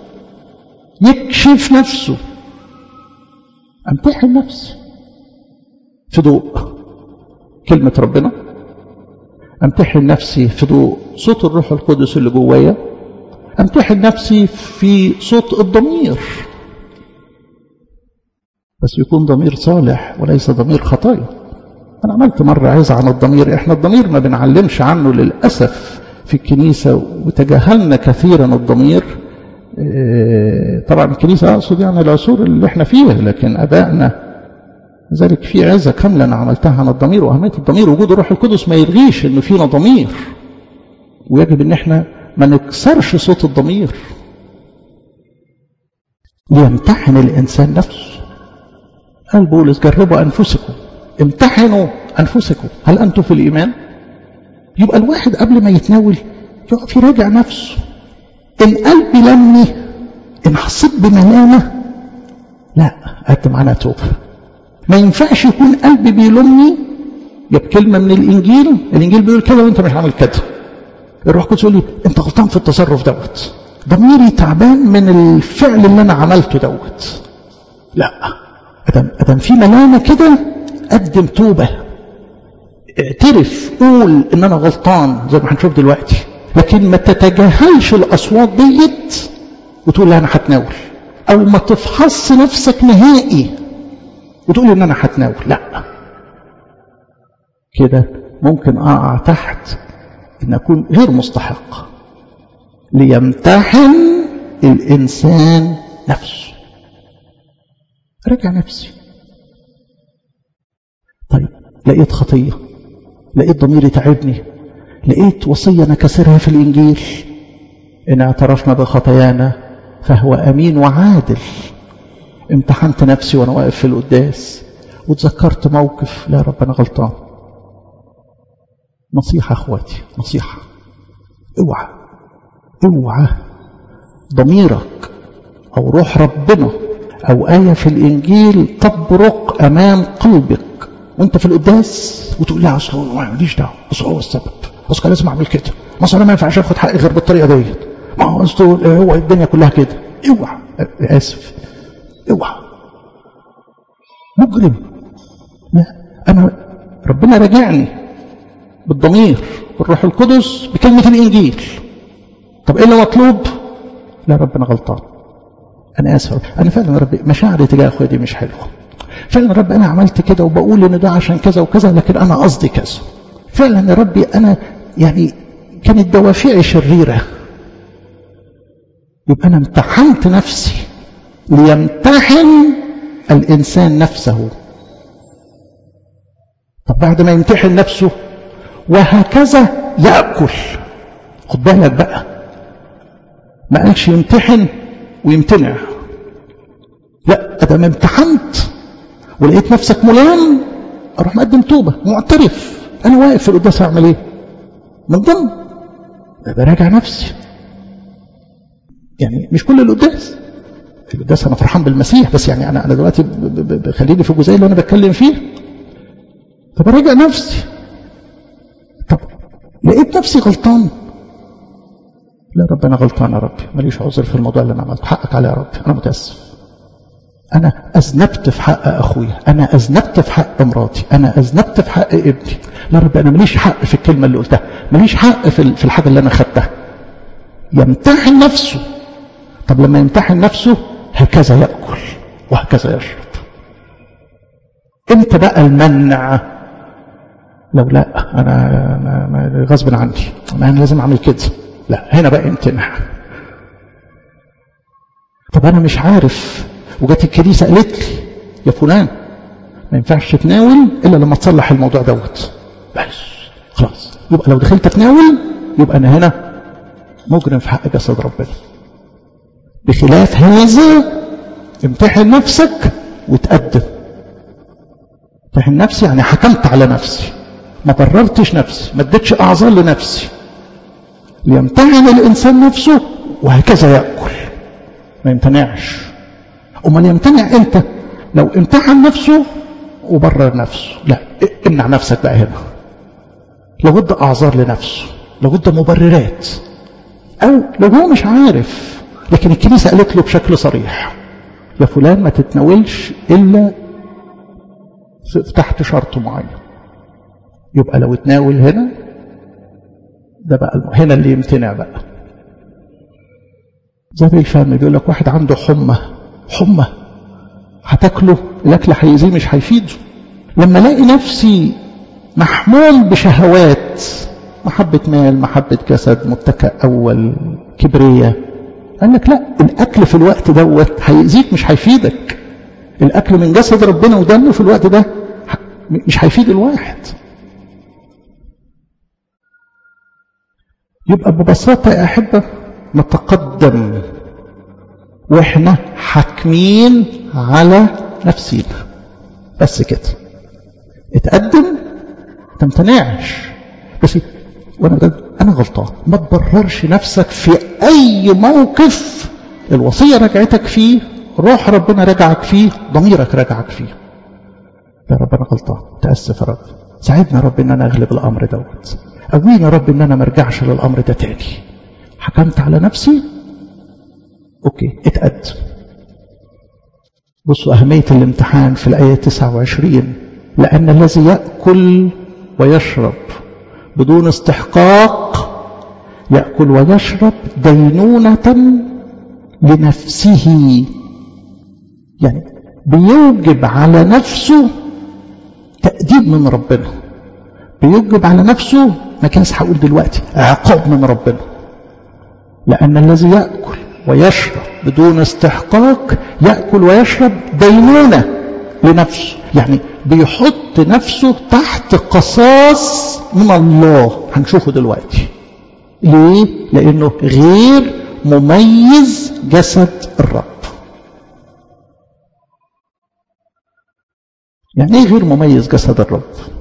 يكشف نفسه. امتحن نفسي في ضوء كلمة ربنا، امتحن نفسي في ضوء صوت الروح القدس اللي جوايا، امتحن نفسي في صوت الضمير، بس يكون ضمير صالح وليس ضمير خطايا. أنا عملت مرة عايزة عن الضمير. إحنا الضمير ما بنعلمش عنه للأسف في الكنيسة، وتجاهلنا كثيرا الضمير. طبعا الكنيسة أقصد يعني العصور اللي إحنا فيها، لكن أبائنا ذلك في عزة كاملة أنا عملتها عن الضمير وأهمية الضمير. وجود الروح القدس ما يلغيش إنه فينا ضمير، ويجب إن إحنا ما نكسرش صوت الضمير. ليمتحن الإنسان نفسه. قال بولس جربوا أنفسكم، امتحنوا أنفسكم هل أنتم في الإيمان. يبقى الواحد قبل ما يتناول يقف يراجع نفسه. إن قلبي لمني، إن حسيت بملامة، لا أقدم عنها توبة. ما ينفعش يكون قلبي بيلومني. جاب كلمة من الإنجيل بيقول كده وأنت مش عامل كده. الروح القدس يقول لي أنت غلطان في التصرف دوت، ضميري تعبان من الفعل اللي أنا عملته دوت. لا، أدم في ملامة كده قدم توبة، اعترف، قول إن أنا غلطان زي ما هنشوف دلوقتي، لكن ما تتجاهلش الأصوات ديت وتقول لي أنا هتناول، أو ما تفحص نفسك نهائي وتقول إن أنا هتناول. لا، كده ممكن أقع تحت إن أكون غير مستحق. ليمتحن الإنسان نفسه. راجع نفسي. طيب لقيت خطية، لقيت ضميري تعبني، لقيت وصية أنا كسرها في الإنجيل، إن اعترفنا بخطايانا فهو أمين وعادل. امتحنت نفسي وأنا واقف في القداس وتذكرت موقف، لا رب أنا غلطان. نصيحة أخواتي، نصيحة، اوعى ضميرك أو روح ربنا أو آية في الإنجيل تبرق أمام قلبك وأنت في القداس وتقول لي أصل ما عنديش دعوة، أصل هو السبب، أصل كان لازم أعمل كده، أصل أنا ما ينفعش آخد حقي غير بالطريقة ديت، ما هو أصل هو الدنيا كلها كده. اوعى، آسف، اوعى مجرم. لا، أنا ربنا راجعني بالضمير بالروح القدس بكلمة الإنجيل. طب إيه اللي مطلوب؟ لا ربنا غلطان، أنا آسف، أنا فعلا ربي مشاعري تجاه أخويا دي مش حلوة، فعلا ربي أنا عملت كده وبقول إن ده عشان كذا وكذا، لكن أنا قصدي كذا، فعلا يا ربي أنا يعني كانت دوافعي شريرة. يبقى أنا امتحنت نفسي. ليمتحن الإنسان نفسه. طب بعد ما يمتحن نفسه وهكذا يأكل. خد بالك بقى، ما قالش يمتحن ويمتنع، لا، أدام امتحنت ولقيت نفسك ملام أروح مقدم توبة معترف. أنا واقف في القداس أعمل إيه؟ من ضمن براجع نفسي. يعني مش كل القداس، في القداس أنا فرحان بالمسيح، بس يعني أنا دلوقتي بخليني في الجزئية اللي أنا بتكلم فيها، فبراجع نفسي. طب لقيت نفسي غلطان، لا رب أنا غلطان يا ربي، ماليش عذر في الموضوع اللي أنا عملته، حقك علي يا ربي، أنا متأسف، أنا أذنبت في حق أخويا، أنا أذنبت في حق مراتي، أنا أذنبت في حق ابني، لا رب أنا ماليش حق في الكلمة اللي قلتها، ماليش حق في الحاجة اللي أنا خدتها. يمتحن نفسه. طب لما يمتحن نفسه هكذا يأكل وهكذا يشرب. امتى بقى المنع؟ لو لا أنا غصب عني أنا لازم أعمل كده، لا هنا بقى امتناع. طب أنا مش عارف، وجات الكنيسة قالت لي يا فلان ما ينفعش تتناول إلا لما تصلح الموضوع دوت، بس خلاص يبقى لو دخلت تتناول يبقى أنا هنا مجرم في حق جسد ربنا. بخلاف هذا امتحن نفسك وتقدم. امتحن نفسي يعني حكمت على نفسي، ما بررتش نفسي، ما اديتش أعذار لنفسي. يمتحن الإنسان نفسه وهكذا يأكل، ما يمتنعش. أمال يمتنع أنت لو امتحن نفسه وبرر نفسه، لا امنع نفسك بقى هنا. لابد أعذار لنفسه، لابد مبررات، أو لو هو مش عارف لكن الكنيسة قالت له بشكل صريح يا فلان ما تتناولش إلا تحت شرط معين، يبقى لو اتناول هنا ده بقى هنا اللي يمتنع بقى. زي الفهم بيقول لك واحد عنده حمى هتاكله الأكل هيأذيه مش هيفيده. لما الاقي نفسي محمول بشهوات، محبة مال، محبة جسد، متكأ أول، كبرية، قال لك لا، الأكل في الوقت دوت هيأذيك مش هيفيدك. الأكل من جسد ربنا ودمه في الوقت ده مش هيفيد الواحد. يبقى ببساطة يا أحبة نتقدم وإحنا حاكمين على نفسينا بس كده. اتقدم، تمتنعش، بس أنا غلطان. ما تبررش نفسك في أي موقف الوصية رجعتك فيه، روح ربنا رجعك فيه، ضميرك رجعك فيه. يا رب أنا غلطان، تأسف يا رب، ساعدنا رب إن أنا أغلب الأمر دوت، أقويني يا رب إن أنا مرجعش للأمر ده تاني. حكمت على نفسي، أوكي اتقدم. بصوا أهمية الامتحان في الآية 29: لأن الذي يأكل ويشرب بدون استحقاق يأكل ويشرب دينونة لنفسه. يعني بيوجب على نفسه تأديب من ربنا، بيوجب على نفسه مكاس هقول دلوقتي عقاب من ربنا. لأن الذي يأكل ويشرب بدون استحقاق يأكل ويشرب دينونة لنفسه، يعني بيحط نفسه تحت قصاص من الله. هنشوفه دلوقتي ليه؟ لأنه غير مميز جسد الرب. يعني ايه غير مميز جسد الرب؟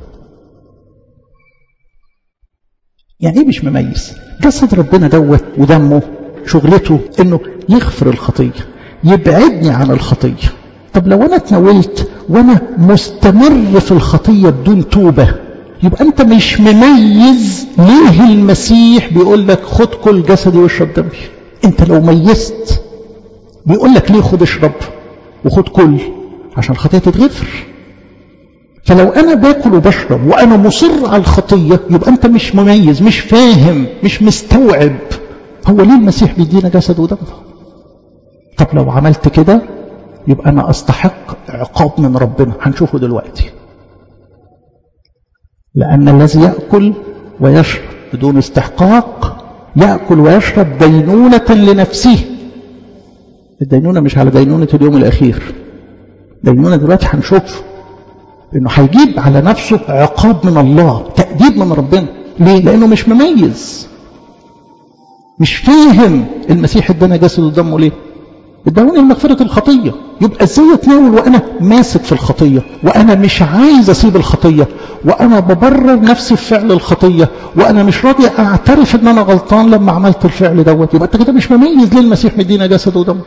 يعني ايه مش مميز؟ جسد ربنا دوت ودمه شغلته انه يغفر الخطية، يبعدني عن الخطية. طب لو انا اتناولت وانا مستمر في الخطية بدون توبة، يبقى انت مش مميز. ليه المسيح بيقول لك خد كل جسدي واشرب دمي؟ انت لو ميزت بيقول لك ليه خد اشرب وخد كل؟ عشان الخطية تتغفر. فلو انا باكل وبشرب وانا مصر على الخطية، يبقى انت مش مميز، مش فاهم، مش مستوعب هو ليه المسيح بيدينا جسد ودم. طب لو عملت كده يبقى انا استحق عقاب من ربنا، هنشوفه دلوقتي. لأن الذي يأكل ويشرب بدون استحقاق يأكل ويشرب دينونة لنفسه. الدينونة مش على دينونة اليوم الأخير، دينونة دلوقتي هنشوف إنه هيجيب على نفسه عقاب من الله، تأديب من ربنا. ليه؟ لأنه مش مميز، مش فاهم المسيح ادانا جسد ودمه ليه؟ اداني لمغفرة الخطية. يبقى ازاي اتناول وانا ماسك في الخطية، وانا مش عايز اسيب الخطية، وانا ببرر نفسي في فعل الخطية، وانا مش راضي اعترف ان انا غلطان لما عملت الفعل دوت؟ يبقى انت كده مش مميز. ليه المسيح مدينا جسد ودم؟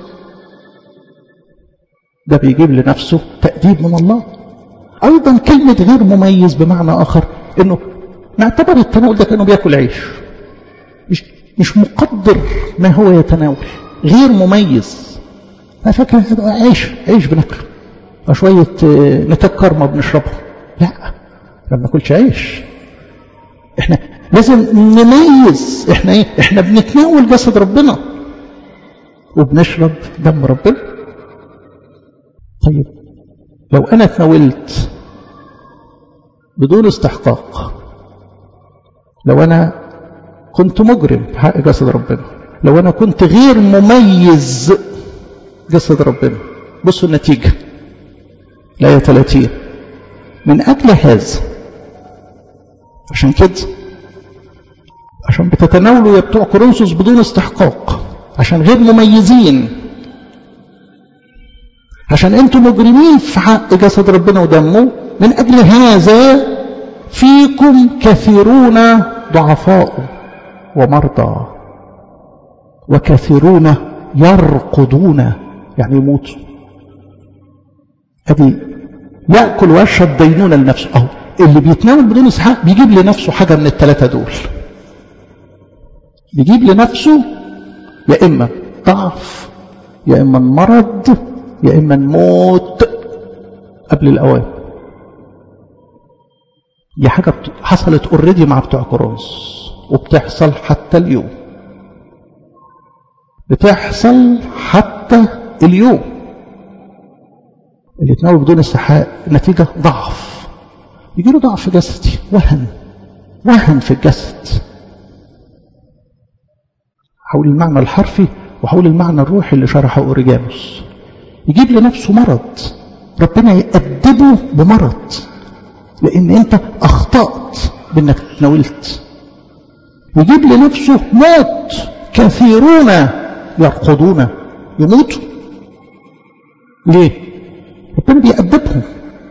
ده بيجيب لنفسه تأديب من الله. ايضا كلمة غير مميز بمعنى اخر انه نعتبر التناول ده كانه بياكل عيش، مش مقدر ما هو يتناول، غير مميز. أنا فاكر عيش بناكله، وشوية نتاج كرمة بنشربه. لا، ما بناكلش عيش. احنا لازم نميز. احنا ايه؟ احنا بنتناول جسد ربنا وبنشرب دم ربنا. طيب لو انا تناولت بدون استحقاق. لو أنا كنت مجرم في حق جسد ربنا، لو أنا كنت غير مميز جسد ربنا، بصوا النتيجة الآية 30: من أجل هذا، عشان كده، عشان بتتناولوا يا بتوع كورنثوس بدون استحقاق، عشان غير مميزين، عشان انتم مجرمين في حق جسد ربنا ودمه، من أجل هذا فيكم كثيرون ضعفاء ومرضى وكثيرون يرقدون، يعني يموتوا. ادي يأكل ويشرب دينونة لنفسه. اهو اللي بيتناول بدون استحقاق بيجيب لنفسه حاجة من الثلاثة دول. بيجيب لنفسه يا إما ضعف، يا إما مرض، يا إما موت قبل الأوان. دي حاجة حصلت اوريدي مع بتوع كورنثوس، وبتحصل حتى اليوم، بتحصل حتى اليوم. اللي يتناول بدون استحقاق نتيجة ضعف، يجي له ضعف جسدي، وهن في الجسد. حول المعنى الحرفي وحول المعنى الروحي اللي شرحه أوريجانوس. يجيب لنفسه مرض، ربنا يأدبه بمرض لأن أنت أخطأت بأنك تناولت. يجيب لنفسه موت، كثيرون يرقدون، يموتوا. ليه؟ ربنا بيأدبهم.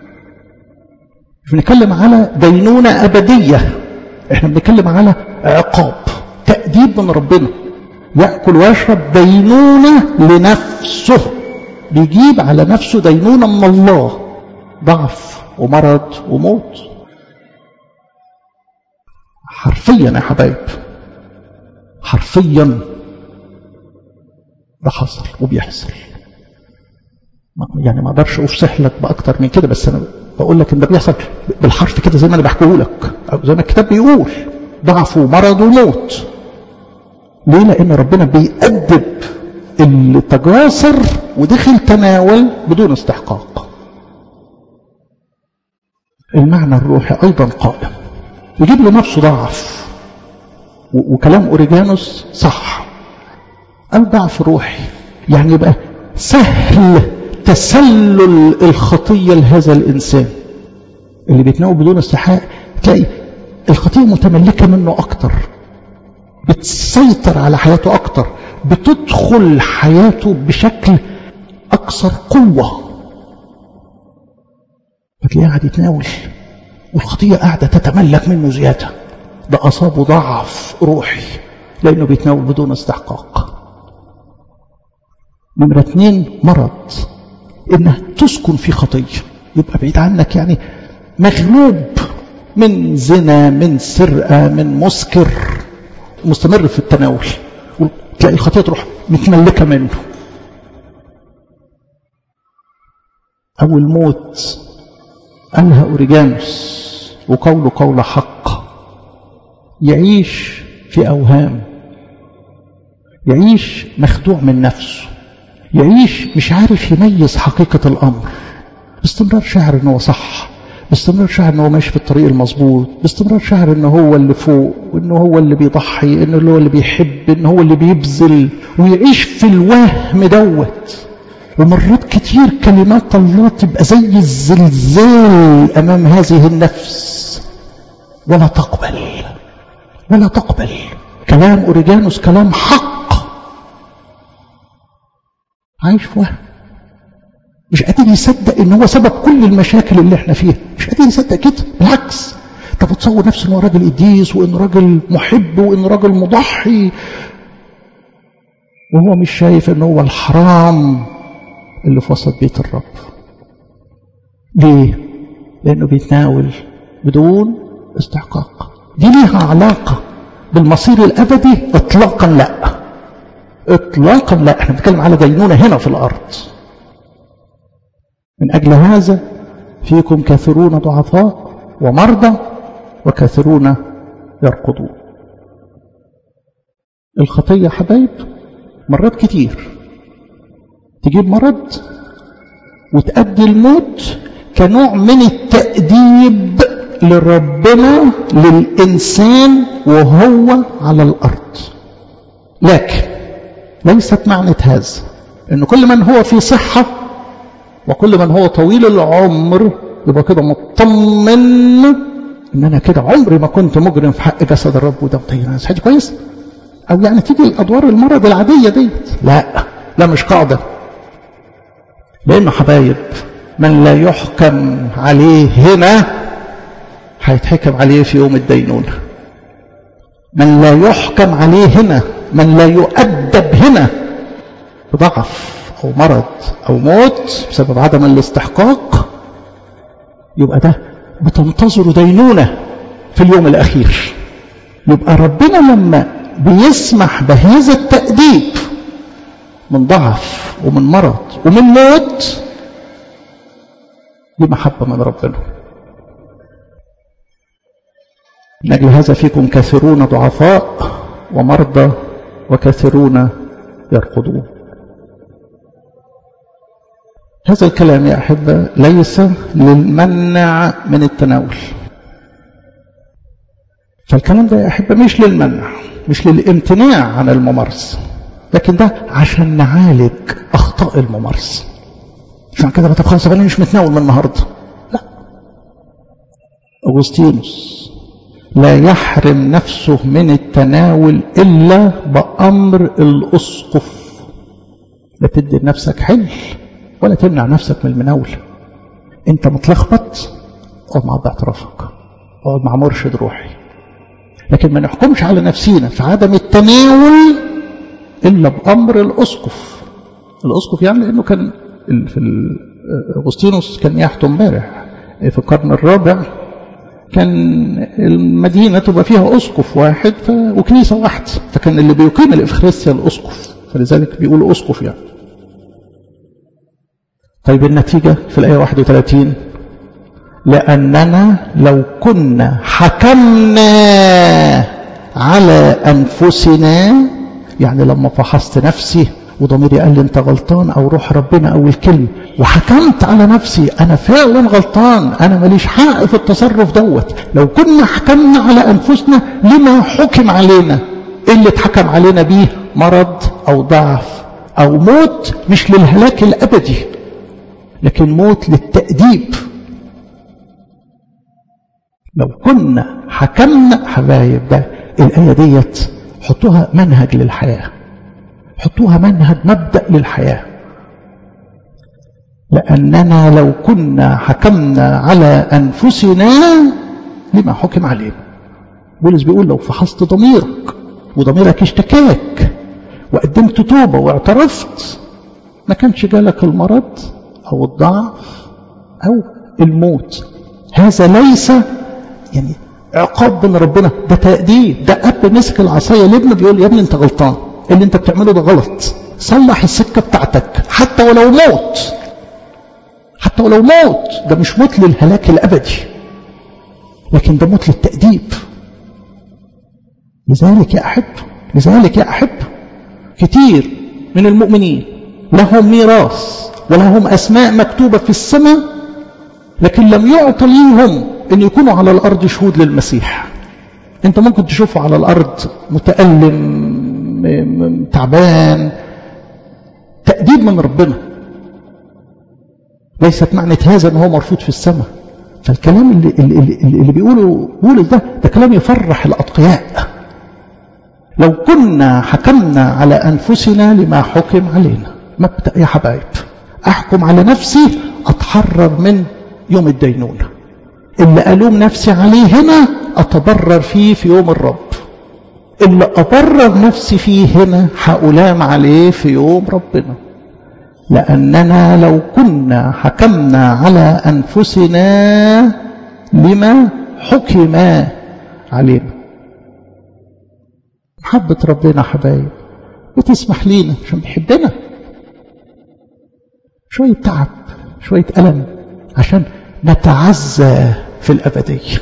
مش بنتكلم على دينونة أبدية، احنا بنتكلم على عقاب، تأديب من ربنا. يأكل ويشرب دينونة لنفسه، بيجيب على نفسه دينونة من الله، ضعف ومرض وموت. حرفيا يا حبايب، حرفيا ده حصل وبيحصل. يعني ما اقدرش افصح لك باكتر من كده، بس انا بقول لك ان ده بيحصل بالحرف كده زي ما انا بحكيه لك، او زي ما الكتاب بيقول، ضعف ومرض وموت. ليه؟ لان ربنا بيأدب اللي تجاسر ودخل تناول بدون استحقاق. المعنى الروحي ايضا قائم، يجيب لنفسه ضعف. وكلام أوريجانوس صح، قال ضعف روحي، يعني يبقى سهل تسلل الخطية لهذا الإنسان. اللي بيتناول بدون استحقاق تلاقي الخطية متملكة منه أكتر، بتسيطر على حياته أكتر، بتدخل حياته بشكل أكثر قوة. فتلاقيه قاعد يتناول والخطية قاعدة تتملك منه زيادة. ده أصابه ضعف روحي لأنه بيتناول بدون استحقاق. نمرة 2 مرض، إنها تسكن في خطية، يبقى بعيد عنك، يعني مغلوب من زنا، من سرقة، من مسكر، مستمر في التناول، وتلاقي الخطية تروح متملكة منه. أو الموت، قالها أوريجانوس وقوله قول حق، يعيش في أوهام، يعيش مخدوع من نفسه، يعيش مش عارف يميز حقيقة الأمر، باستمرار شعر أنه صح، باستمرار شعر أنه ماشي في الطريق المظبوط، باستمرار شعر أنه هو اللي فوق، وأنه هو اللي بيضحي، أنه هو اللي بيحب، أنه هو اللي بيبذل، ويعيش في الوهم دوت. ومرات كتير كلمات الله تبقى زي الزلزال أمام هذه النفس، ولا تقبل، ولا تقبل. كلام أوريجانوس كلام حق، عايش في وهم، مش قادر يصدق ان هو سبب كل المشاكل اللي احنا فيها، مش قادر يصدق كده. بالعكس، طب تصور نفسه انه راجل قديس، وانه راجل محب، وانه راجل مضحي، وهو مش شايف انه هو الحرام اللي في وسط بيت الرب. ليه؟ لانه بيتناول بدون استحقاق. دي ليها علاقة بالمصير الابدي؟ اطلاقا لا، اطلاقا لا. احنا بنتكلم على دينونة هنا في الارض. من اجل هذا فيكم كثيرون ضعفاء ومرضى وكثيرون يرقدون. الخطية حبايب مرات كتير تجيب مرض وتؤدي الموت كنوع من التأديب لربنا للإنسان وهو على الأرض. لكن ليست معنى هذا إن كل من هو في صحة وكل من هو طويل العمر يبقى كده مطمن إن أنا كده عمري ما كنت مجرم في حق جسد الرب وده طيب حاجة كويس، أو يعني تيجي الأدوار المرض العادية ديت. لا مش قاعدة. لأنه حبايب من لا يحكم عليه هنا هيتحكم عليه في يوم الدينونة. من لا يحكم عليه هنا، من لا يؤدب هنا بضعف أو مرض أو موت بسبب عدم الاستحقاق، يبقى ده بتنتظر دينونة في اليوم الأخير. يبقى ربنا لما بيسمح بهذا التأديب من ضعف ومن مرض ومن موت، دي محبة من ربنا. من أجل هذا فيكم كثيرون ضعفاء ومرضى وكثيرون يرقدون. هذا الكلام يا أحبة ليس للمنع من التناول. فالكلام ده يا أحبة مش للمنع، مش للامتناع عن الممارسة، لكن ده عشان نعالج أخطاء الممارسة. عشان كده طب خلاص أنا مش متناول من النهارده. لا، أغسطينوس لا يحرم نفسه من التناول إلا بأمر الأسقف. لا تدي لنفسك حل ولا تمنع نفسك من المناول. أنت متلخبط، اقعد مع اعترافك، اقعد مع مرشد روحي. لكن ما نحكمش على نفسينا في عدم التناول إلا بأمر الأسقف. الأسقف يعني لأنه كان في أغسطينوس كان يحكم امبارح في القرن الرابع، كان المدينة تبقى فيها أسقف واحد وكنيسة واحدة، فكان اللي بيقيم الإفخارستيا الأسقف، فلذلك بيقولوا أسقف يعني. طيب النتيجة في الآية 31: لأننا لو كنا حكمنا على أنفسنا، يعني لما فحصت نفسي وضميري قال لي انت غلطان، او روح ربنا او الكلمة وحكمت على نفسي انا فعلا غلطان، انا ماليش حق في التصرف دوت. لو كنا حكمنا على انفسنا لما حكم علينا، ايه اللي اتحكم علينا بيه؟ مرض او ضعف او موت، مش للهلاك الابدي لكن موت للتأديب. لو كنا حكمنا حبايب، ده الآية ديت حطوها منهج للحياة، حطوها منهج مبدأ للحياة. لأننا لو كنا حكمنا على أنفسنا لما حكم علينا. بولس بيقول لو فحصت ضميرك وضميرك اشتكاك وقدمت توبة واعترفت، ما كانش جالك المرض أو الضعف أو الموت. هذا ليس يعني عقاب من ربنا، ده تأديب. ده أب مسك العصاية لابنه بيقول يا ابني انت غلطان، اللي انت بتعمله ده غلط، صلح السكة بتاعتك حتى ولو موت، حتى ولو موت. ده مش موت للهلاك الأبدي لكن ده موت للتأديب. لذلك يا أحب كتير من المؤمنين لهم ميراث ولهم أسماء مكتوبة في السماء، لكن لم يعطى ليهم أن يكونوا على الأرض شهود للمسيح. أنت ممكن تشوفه على الأرض متألم تعبان، تأديب من ربنا. ليست معنى هذا أنه مرفوض في السماء. فالكلام اللي بيقوله بولس ده كلام يفرح الأتقياء. لو كنا حكمنا على أنفسنا لما حكم علينا. مبدأ يا حبايب، أحكم على نفسي أتحرر من يوم الدينونة. اللي ألوم نفسي عليه هنا أتبرر فيه في يوم الرب. اللي أبرر نفسي فيه هنا هألام عليه في يوم ربنا. لأننا لو كنا حكمنا على أنفسنا لما حكم علينا. محبة ربنا حبايب بتسمح لينا عشان بيحبنا شوية تعب شوية ألم عشان نتعزى في الأبدية.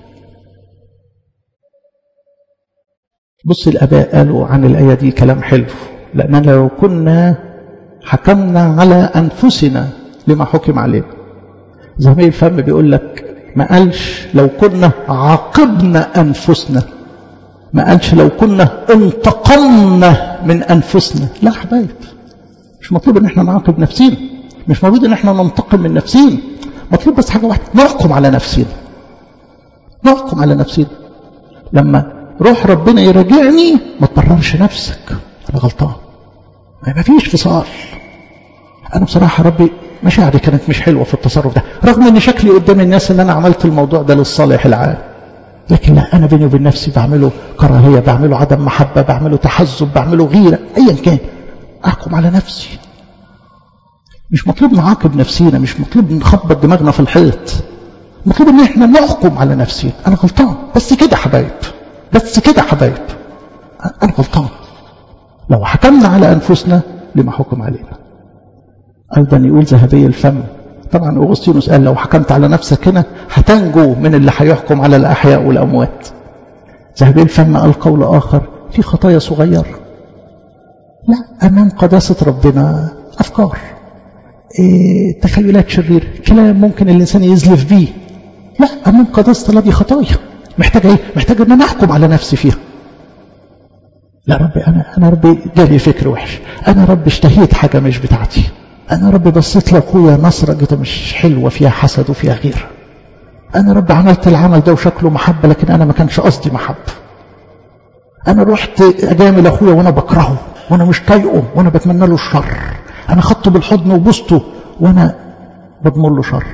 بص الآباء قالوا عن الآية دي كلام حلو. لأننا لو كنا حكمنا على أنفسنا لما حكم علينا، زميل الفم بيقول لك ما قالش لو كنا عاقبنا أنفسنا، ما قالش لو كنا انتقمنا من أنفسنا. لا حبايب، مش مطلوب ان احنا نعاقب نفسينا، مش مطلوب ان احنا ننتقم من نفسينا، مطلوب بس حاجة واحدة، نحكم على نفسنا. نحكم على نفسنا. لما روح ربنا يراجعني ما تبررش نفسك، انا غلطان، ما فيش فصال. انا بصراحة ربي مشاعري كانت مش حلوة في التصرف ده، رغم ان شكلي قدام الناس ان انا عملت الموضوع ده للصالح العام، لكن لا، انا بيني وبين نفسي بعمله كراهية، بعمله عدم محبة، بعمله تحزب، بعمله غيرة، ايا كان احكم على نفسي. مش مطلوب نعاقب نفسينا، مش مطلوب نخبط دماغنا في الحيط، مطلوب ان احنا نحكم على نفسنا. انا غلطان، بس كده حبايب، بس كده حبايب، انا غلطان. لو حكمنا على انفسنا لما حكم علينا. ايضا يقول ذهبي الفم، طبعا أغسطينوس قال لو حكمت على نفسك هنا هتنجو من اللي هيحكم على الأحياء والأموات. ذهبي الفم قال قول آخر، في خطايا صغيرة لا، أمام قداسة ربنا أفكار، تخيلات شريرة، كلام ممكن الإنسان يزلف بيه، لا، أمام قداسة الله دي خطايا محتاج إيه؟ محتاج أن أنا أحكم على نفسي فيها. لا ربي، أنا ربي جالي فكر وحش، أنا ربي اشتهيت حاجة مش بتاعتي، أنا ربي بصيت لأخويا نصرة جدا مش حلوة، فيها حسد وفيها غيرة، أنا ربي عملت العمل ده وشكله محبة لكن أنا ما كانش قصدي محبة، أنا رحت أجامل أخويا وأنا بكرهه وأنا مش طايقه وأنا بتمنى له الشر، أنا خدته بالحضن وبسته وأنا بضمر له شر.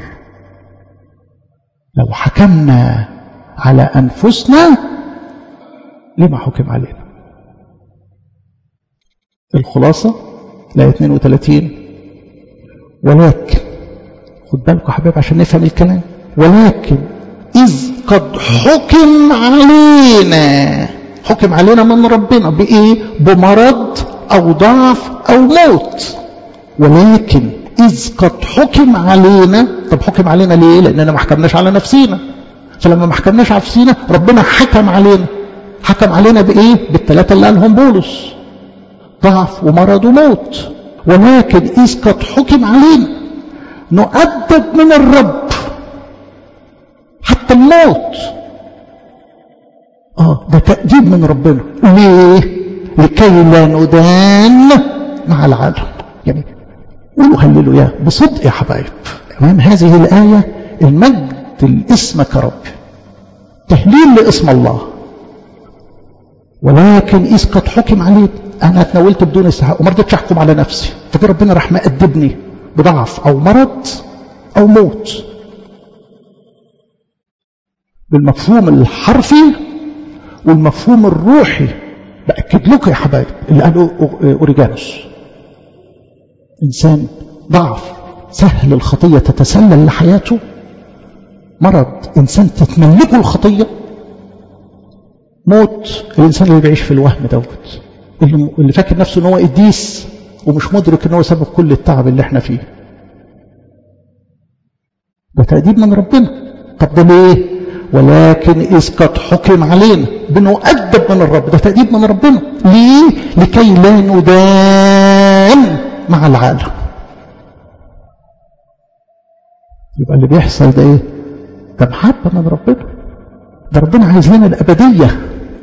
لو حكمنا على أنفسنا لما حكم علينا؟ الخلاصة لا 32، ولكن خد بالكم حبايب عشان نفهم الكلام، ولكن إذ قد حكم علينا، حكم علينا من ربنا بإيه؟ بمرض أو ضعف أو موت. ولكن إذ قد حكم علينا، طب حكم علينا ليه؟ لأننا ما حكمناش على نفسينا، فلما ما حكمناش على نفسينا ربنا حكم علينا. حكم علينا بإيه؟ بالثلاثة اللي قالهم بولس، ضعف ومرض وموت. ولكن إذ قد حكم علينا نؤدب من الرب حتى الموت. ده تأديب من ربنا. ليه؟ لكي لا ندان مع العالم. يعني قولوا هللوا يا بصدق يا حبايب امام هذه الآية، المجد لاسمك يا رب، تهليل لاسم الله. ولكن إذ قد حكم علينا، أنا اتناولت بدون استحقاق وما رضيتش أحكم على نفسي، فكده ربنا راح مأدبني بضعف أو مرض أو موت. بالمفهوم الحرفي والمفهوم الروحي بأكد لكم يا حبايب اللي قاله أوريجانوس، إنسان ضعف سهل الخطية تتسلل لحياته، مرض إنسان تتملكه الخطية، موت الإنسان اللي بيعيش في الوهم دوت، اللي فاكر نفسه ان هو قديس ومش مدرك ان هو سبب كل التعب اللي احنا فيه. ده تأديب من ربنا. طب ده ليه؟ ولكن إذ قد حكم علينا بنؤدب من الرب، ده تأديب من ربنا. ليه؟ لكي لا ندان مع العالم. يبقى اللي بيحصل ده ايه؟ ده محبة من ربنا، ده ربنا عايز لنا الأبدية.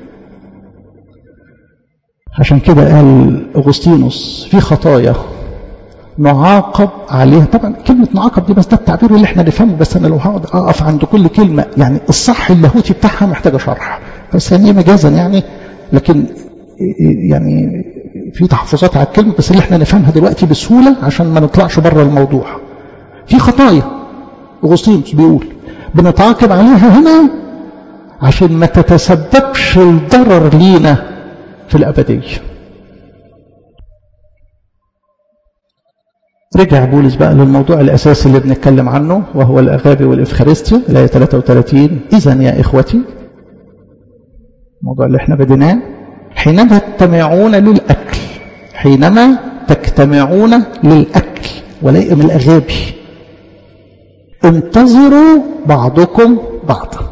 عشان كده قال أغسطينوس في خطايا نعاقب عليها. طبعا كلمة نعاقب دي بس ده التعبير اللي احنا نفهمه، بس أنا لو هقعد أقف عند كل كلمة يعني الصح اللاهوتي بتاعها محتاجة شرح، بس يعني مجازا يعني، لكن يعني في تحفظات على الكلمة بس اللي احنا نفهمها دلوقتي بسهولة عشان ما نطلعش بره الموضوع. في خطايا أغسطينوس بيقول بنتعاقب عليها هنا عشان ما تتسببش الضرر لينا في الأبدية. رجع بولس بقى للموضوع الأساسي اللي بنتكلم عنه وهو الأغابي والإفخارستيا، الآية 33. إذن يا إخوتي، الموضوع اللي احنا بديناه، حينما تجتمعون للأكل، حينما تجتمعون للأكل وليء من الأغابي، انتظروا بعضكم بعضا.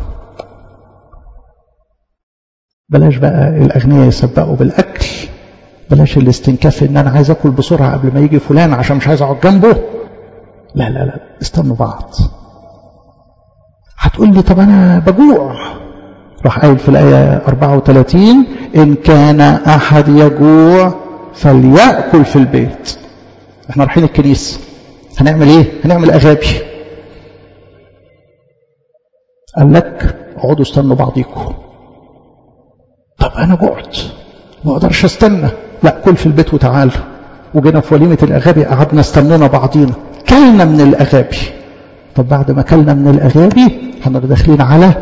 بلاش بقى الأغنياء يسبقوا بالأكل، بلاش الاستنكاف ان انا عايز اكل بسرعة قبل ما يجي فلان عشان مش عايز اقعد جنبه. لا لا لا، استنوا بعض هتقول لي طب أنا بجوع. راح قايل في الآية 34 إن كان أحد يجوع فليأكل في البيت. احنا رايحين الكنيسة هنعمل ايه؟ هنعمل أغابي. قال لك اقعدوا استنوا بعضيكم. طب أنا جوعت ما أقدرش استنى. لا، كل في البيت وتعال. وجينا في وليمة الأغابي قعدنا استنينا بعضينا، كلنا من الأغابي. طب بعد ما كلنا من الأغابي هنبقى داخلين على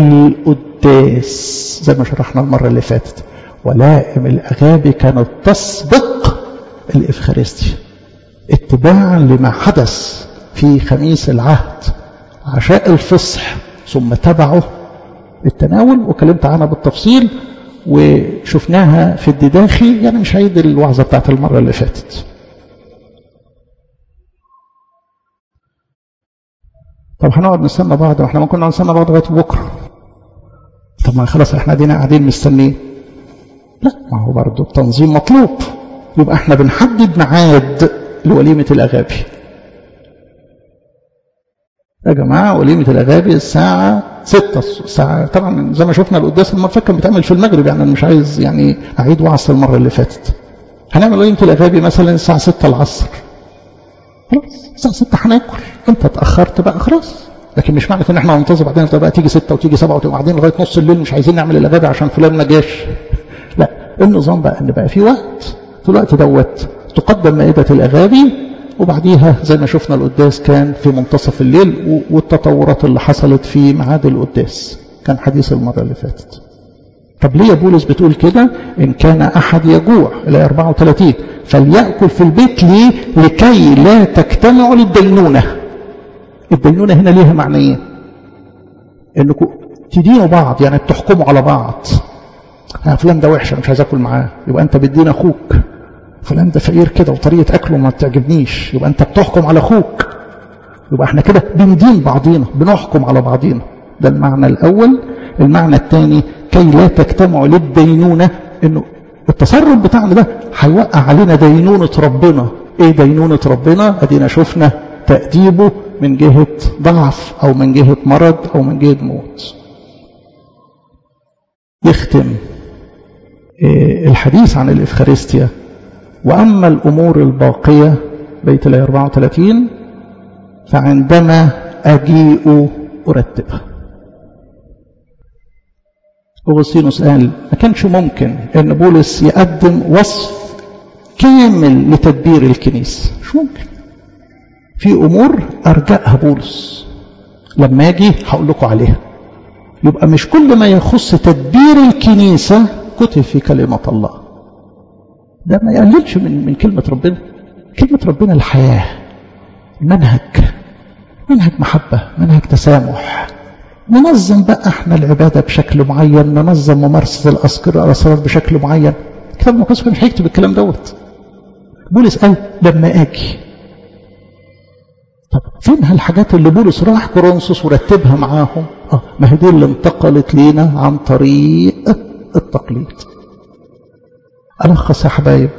القداس زي ما شرحنا المرة اللي فاتت. ولائم الأغابي كانت تسبق الإفخارستيا اتباعا لما حدث في خميس العهد عشاء الفصح، ثم تبعه التناول، وكلمت عنها بالتفصيل وشفناها في الدداخي، يعني مش هعيد الوعظة بتاعت المرة اللي فاتت. طب هنقعد نستنى بعض، واحنا ممكن نقعد نستنى بعض لغايه بكره. طب ما خلاص احنا قاعدين مستنيين. لا، ما هو برضه التنظيم مطلوب. يبقى احنا بنحدد ميعاد لوليمه الاغابي. يا جماعه وليمه الاغابي الساعه 6 الساعه. طبعا زي ما شفنا القداس المره كان بيتعمل في المغرب، يعني انا مش عايز يعني اعيد وعظ المره اللي فاتت. هنعمل وليمه الاغابي مثلا الساعه 6 العصر. خلاص الساعه 6 هناكل. انت اتاخرت بقى خلاص، لكن مش معنى ان احنا ننتظر بعدين بقى تيجي 6 وتيجي 7 وتبقى قاعدين لغايه نص الليل مش عايزين نعمل الاغابي عشان فلان ما جاش. لا، النظام بقى ان بقى في وقت، في الوقت دوت تقدم مائده الاغابي، وبعديها زي ما شفنا القداس كان في منتصف الليل، والتطورات اللي حصلت في ميعاد القداس كان حديث المره اللي فاتت. طب ليه يا بولس بتقول كده؟ إن كان أحد يجوع الآية 34 فليأكل في البيت. ليه؟ لكي لا تجتمعوا للدينونة. الدينونة هنا ليها معنيين، إنكم تدينوا بعض، يعني بتحكموا على بعض. فلان ده وحش مش عايز أكل معاه، يبقى أنت بتدين أخوك. فلان ده فقير كده وطريقة أكله ما بتعجبنيش، يبقى أنت بتحكم على أخوك. يبقى احنا كده بندين بعضينا، بنحكم على بعضينا. ده المعنى الأول. المعنى الثاني كي لا تجتمعوا للدينونة، انه التصرف بتاعنا ده هيوقع علينا دينونة ربنا. ايه دينونة ربنا؟ ادينا شفنا تأديبه من جهة ضعف او من جهة مرض او من جهة موت. يختم الحديث عن الإفخارستيا. وأما الأمور الباقية بيت الآية 34 فعندما أجيء أرتبها. أغسطينوس قال ما كانش ممكن أن بولس يقدم وصف كامل لتدبير الكنيسة، مش ممكن. في أمور أرجعها بولس لما أجي هقول لكم عليها. يبقى مش كل ما يخص تدبير الكنيسة كتب في كلمة الله. ده ما يقللش من كلمة ربنا. كلمة ربنا الحياة، منهج محبة، منهج تسامح. ننظم بقى احنا العبادة بشكل معين، ننظم ممارسة الأسرار بشكل معين. الكتاب المقدس مش هيكتب الكلام دوت. بولس قال لما أجي. طب فين هالحاجات اللي بولس راح كورنثوس ورتبها معاهم؟ ما هي دي اللي انتقلت لينا عن طريق التقليد. ألخص يا حبايب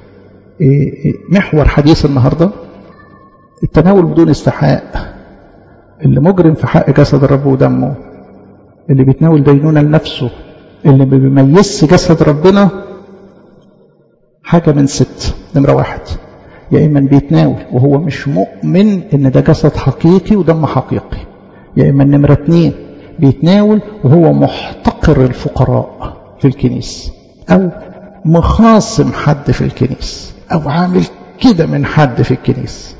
محور حديث النهاردة: التناول بدون استحقاق، اللي مجرم في حق جسد الرب ودمه، اللي بيتناول دينونة لنفسه، اللي ما بيميزش جسد ربنا. حاجة من 6. نمرة 1: يا إما بيتناول وهو مش مؤمن إن ده جسد حقيقي ودم حقيقي، يا إما نمرة 2 بيتناول وهو محتقر الفقراء في الكنيسة، أو مخاصم حد في الكنيسة، أو عامل كده من حد في الكنيسة،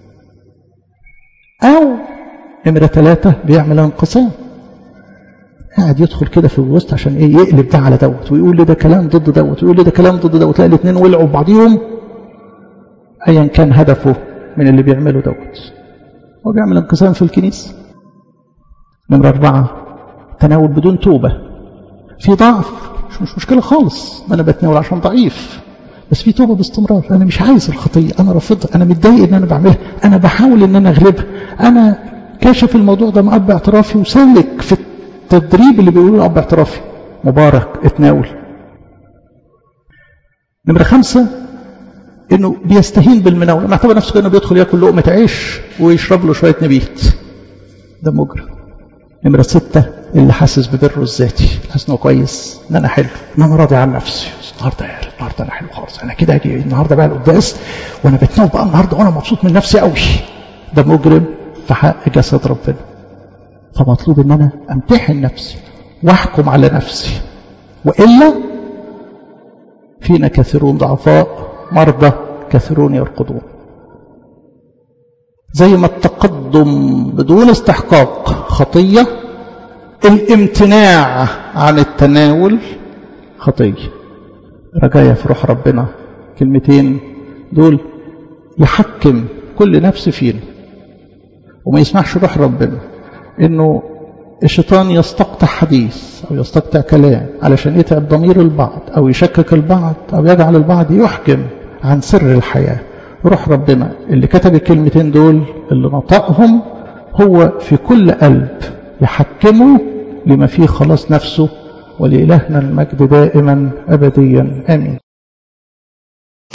أو نمرة 3 بيعمل انقسام، قاعد يدخل كده في الوسط عشان ايه؟ يقلب ده على دوت ويقول لي ده كلام ضد دوت ويقول لي ده كلام ضد دوت. تلاقي الاثنين ولعوا ببعضيهم ايا كان هدفه من اللي بيعمله دوت. هو بيعمل انقسام في الكنيسة. نمرة 4 تناول بدون توبة. في ضعف مش مشكلة خالص، ما انا بتناول عشان ضعيف، بس في توبة باستمرار. انا مش عايز الخطية، انا رافضها، انا متضايق ان انا بعملها، انا بحاول ان انا اغلبها، انا كاشف الموضوع ده مع اب اعترافي وسالك في التدريب اللي بيقولوا اب اعترافي. مبارك اتناول. نمرة 5 انه بيستهين بالمناولة، معتبر نفسه انه بيدخل ياكل لقمة عيش ويشرب له شوية نبيت. ده مجرم. نمرة 6 اللي حاسس ببره الذاتي، حاسس انه كويس، ان انا حلو، ان انا راضي عن نفسي. النهارده انا حلو خالص، انا كده اجي النهارده بقى القداس وانا بتناول بقى النهارده وانا مبسوط من نفسي قوي. ده مجرم في حق جسد ربنا. فمطلوب ان انا امتحن نفسي واحكم على نفسي، والا فينا كثيرون ضعفاء مرضى كثيرون يرقدون. زي ما التقدم بدون استحقاق خطية، الامتناع عن التناول خطية. رجايا في روح ربنا كلمتين دول يحكم كل نفس فينا، وما يسمحش روح ربنا انه الشيطان يستقطع حديث او يستقطع كلام علشان يتعب ضمير البعض او يشكك البعض او يجعل البعض يحكم عن سر الحياة. روح ربنا اللي كتب الكلمتين دول اللي نطقهم هو في كل قلب يحكمه لما فيه خلاص نفسه. ولإلهنا المجد دائما أبديا آمين.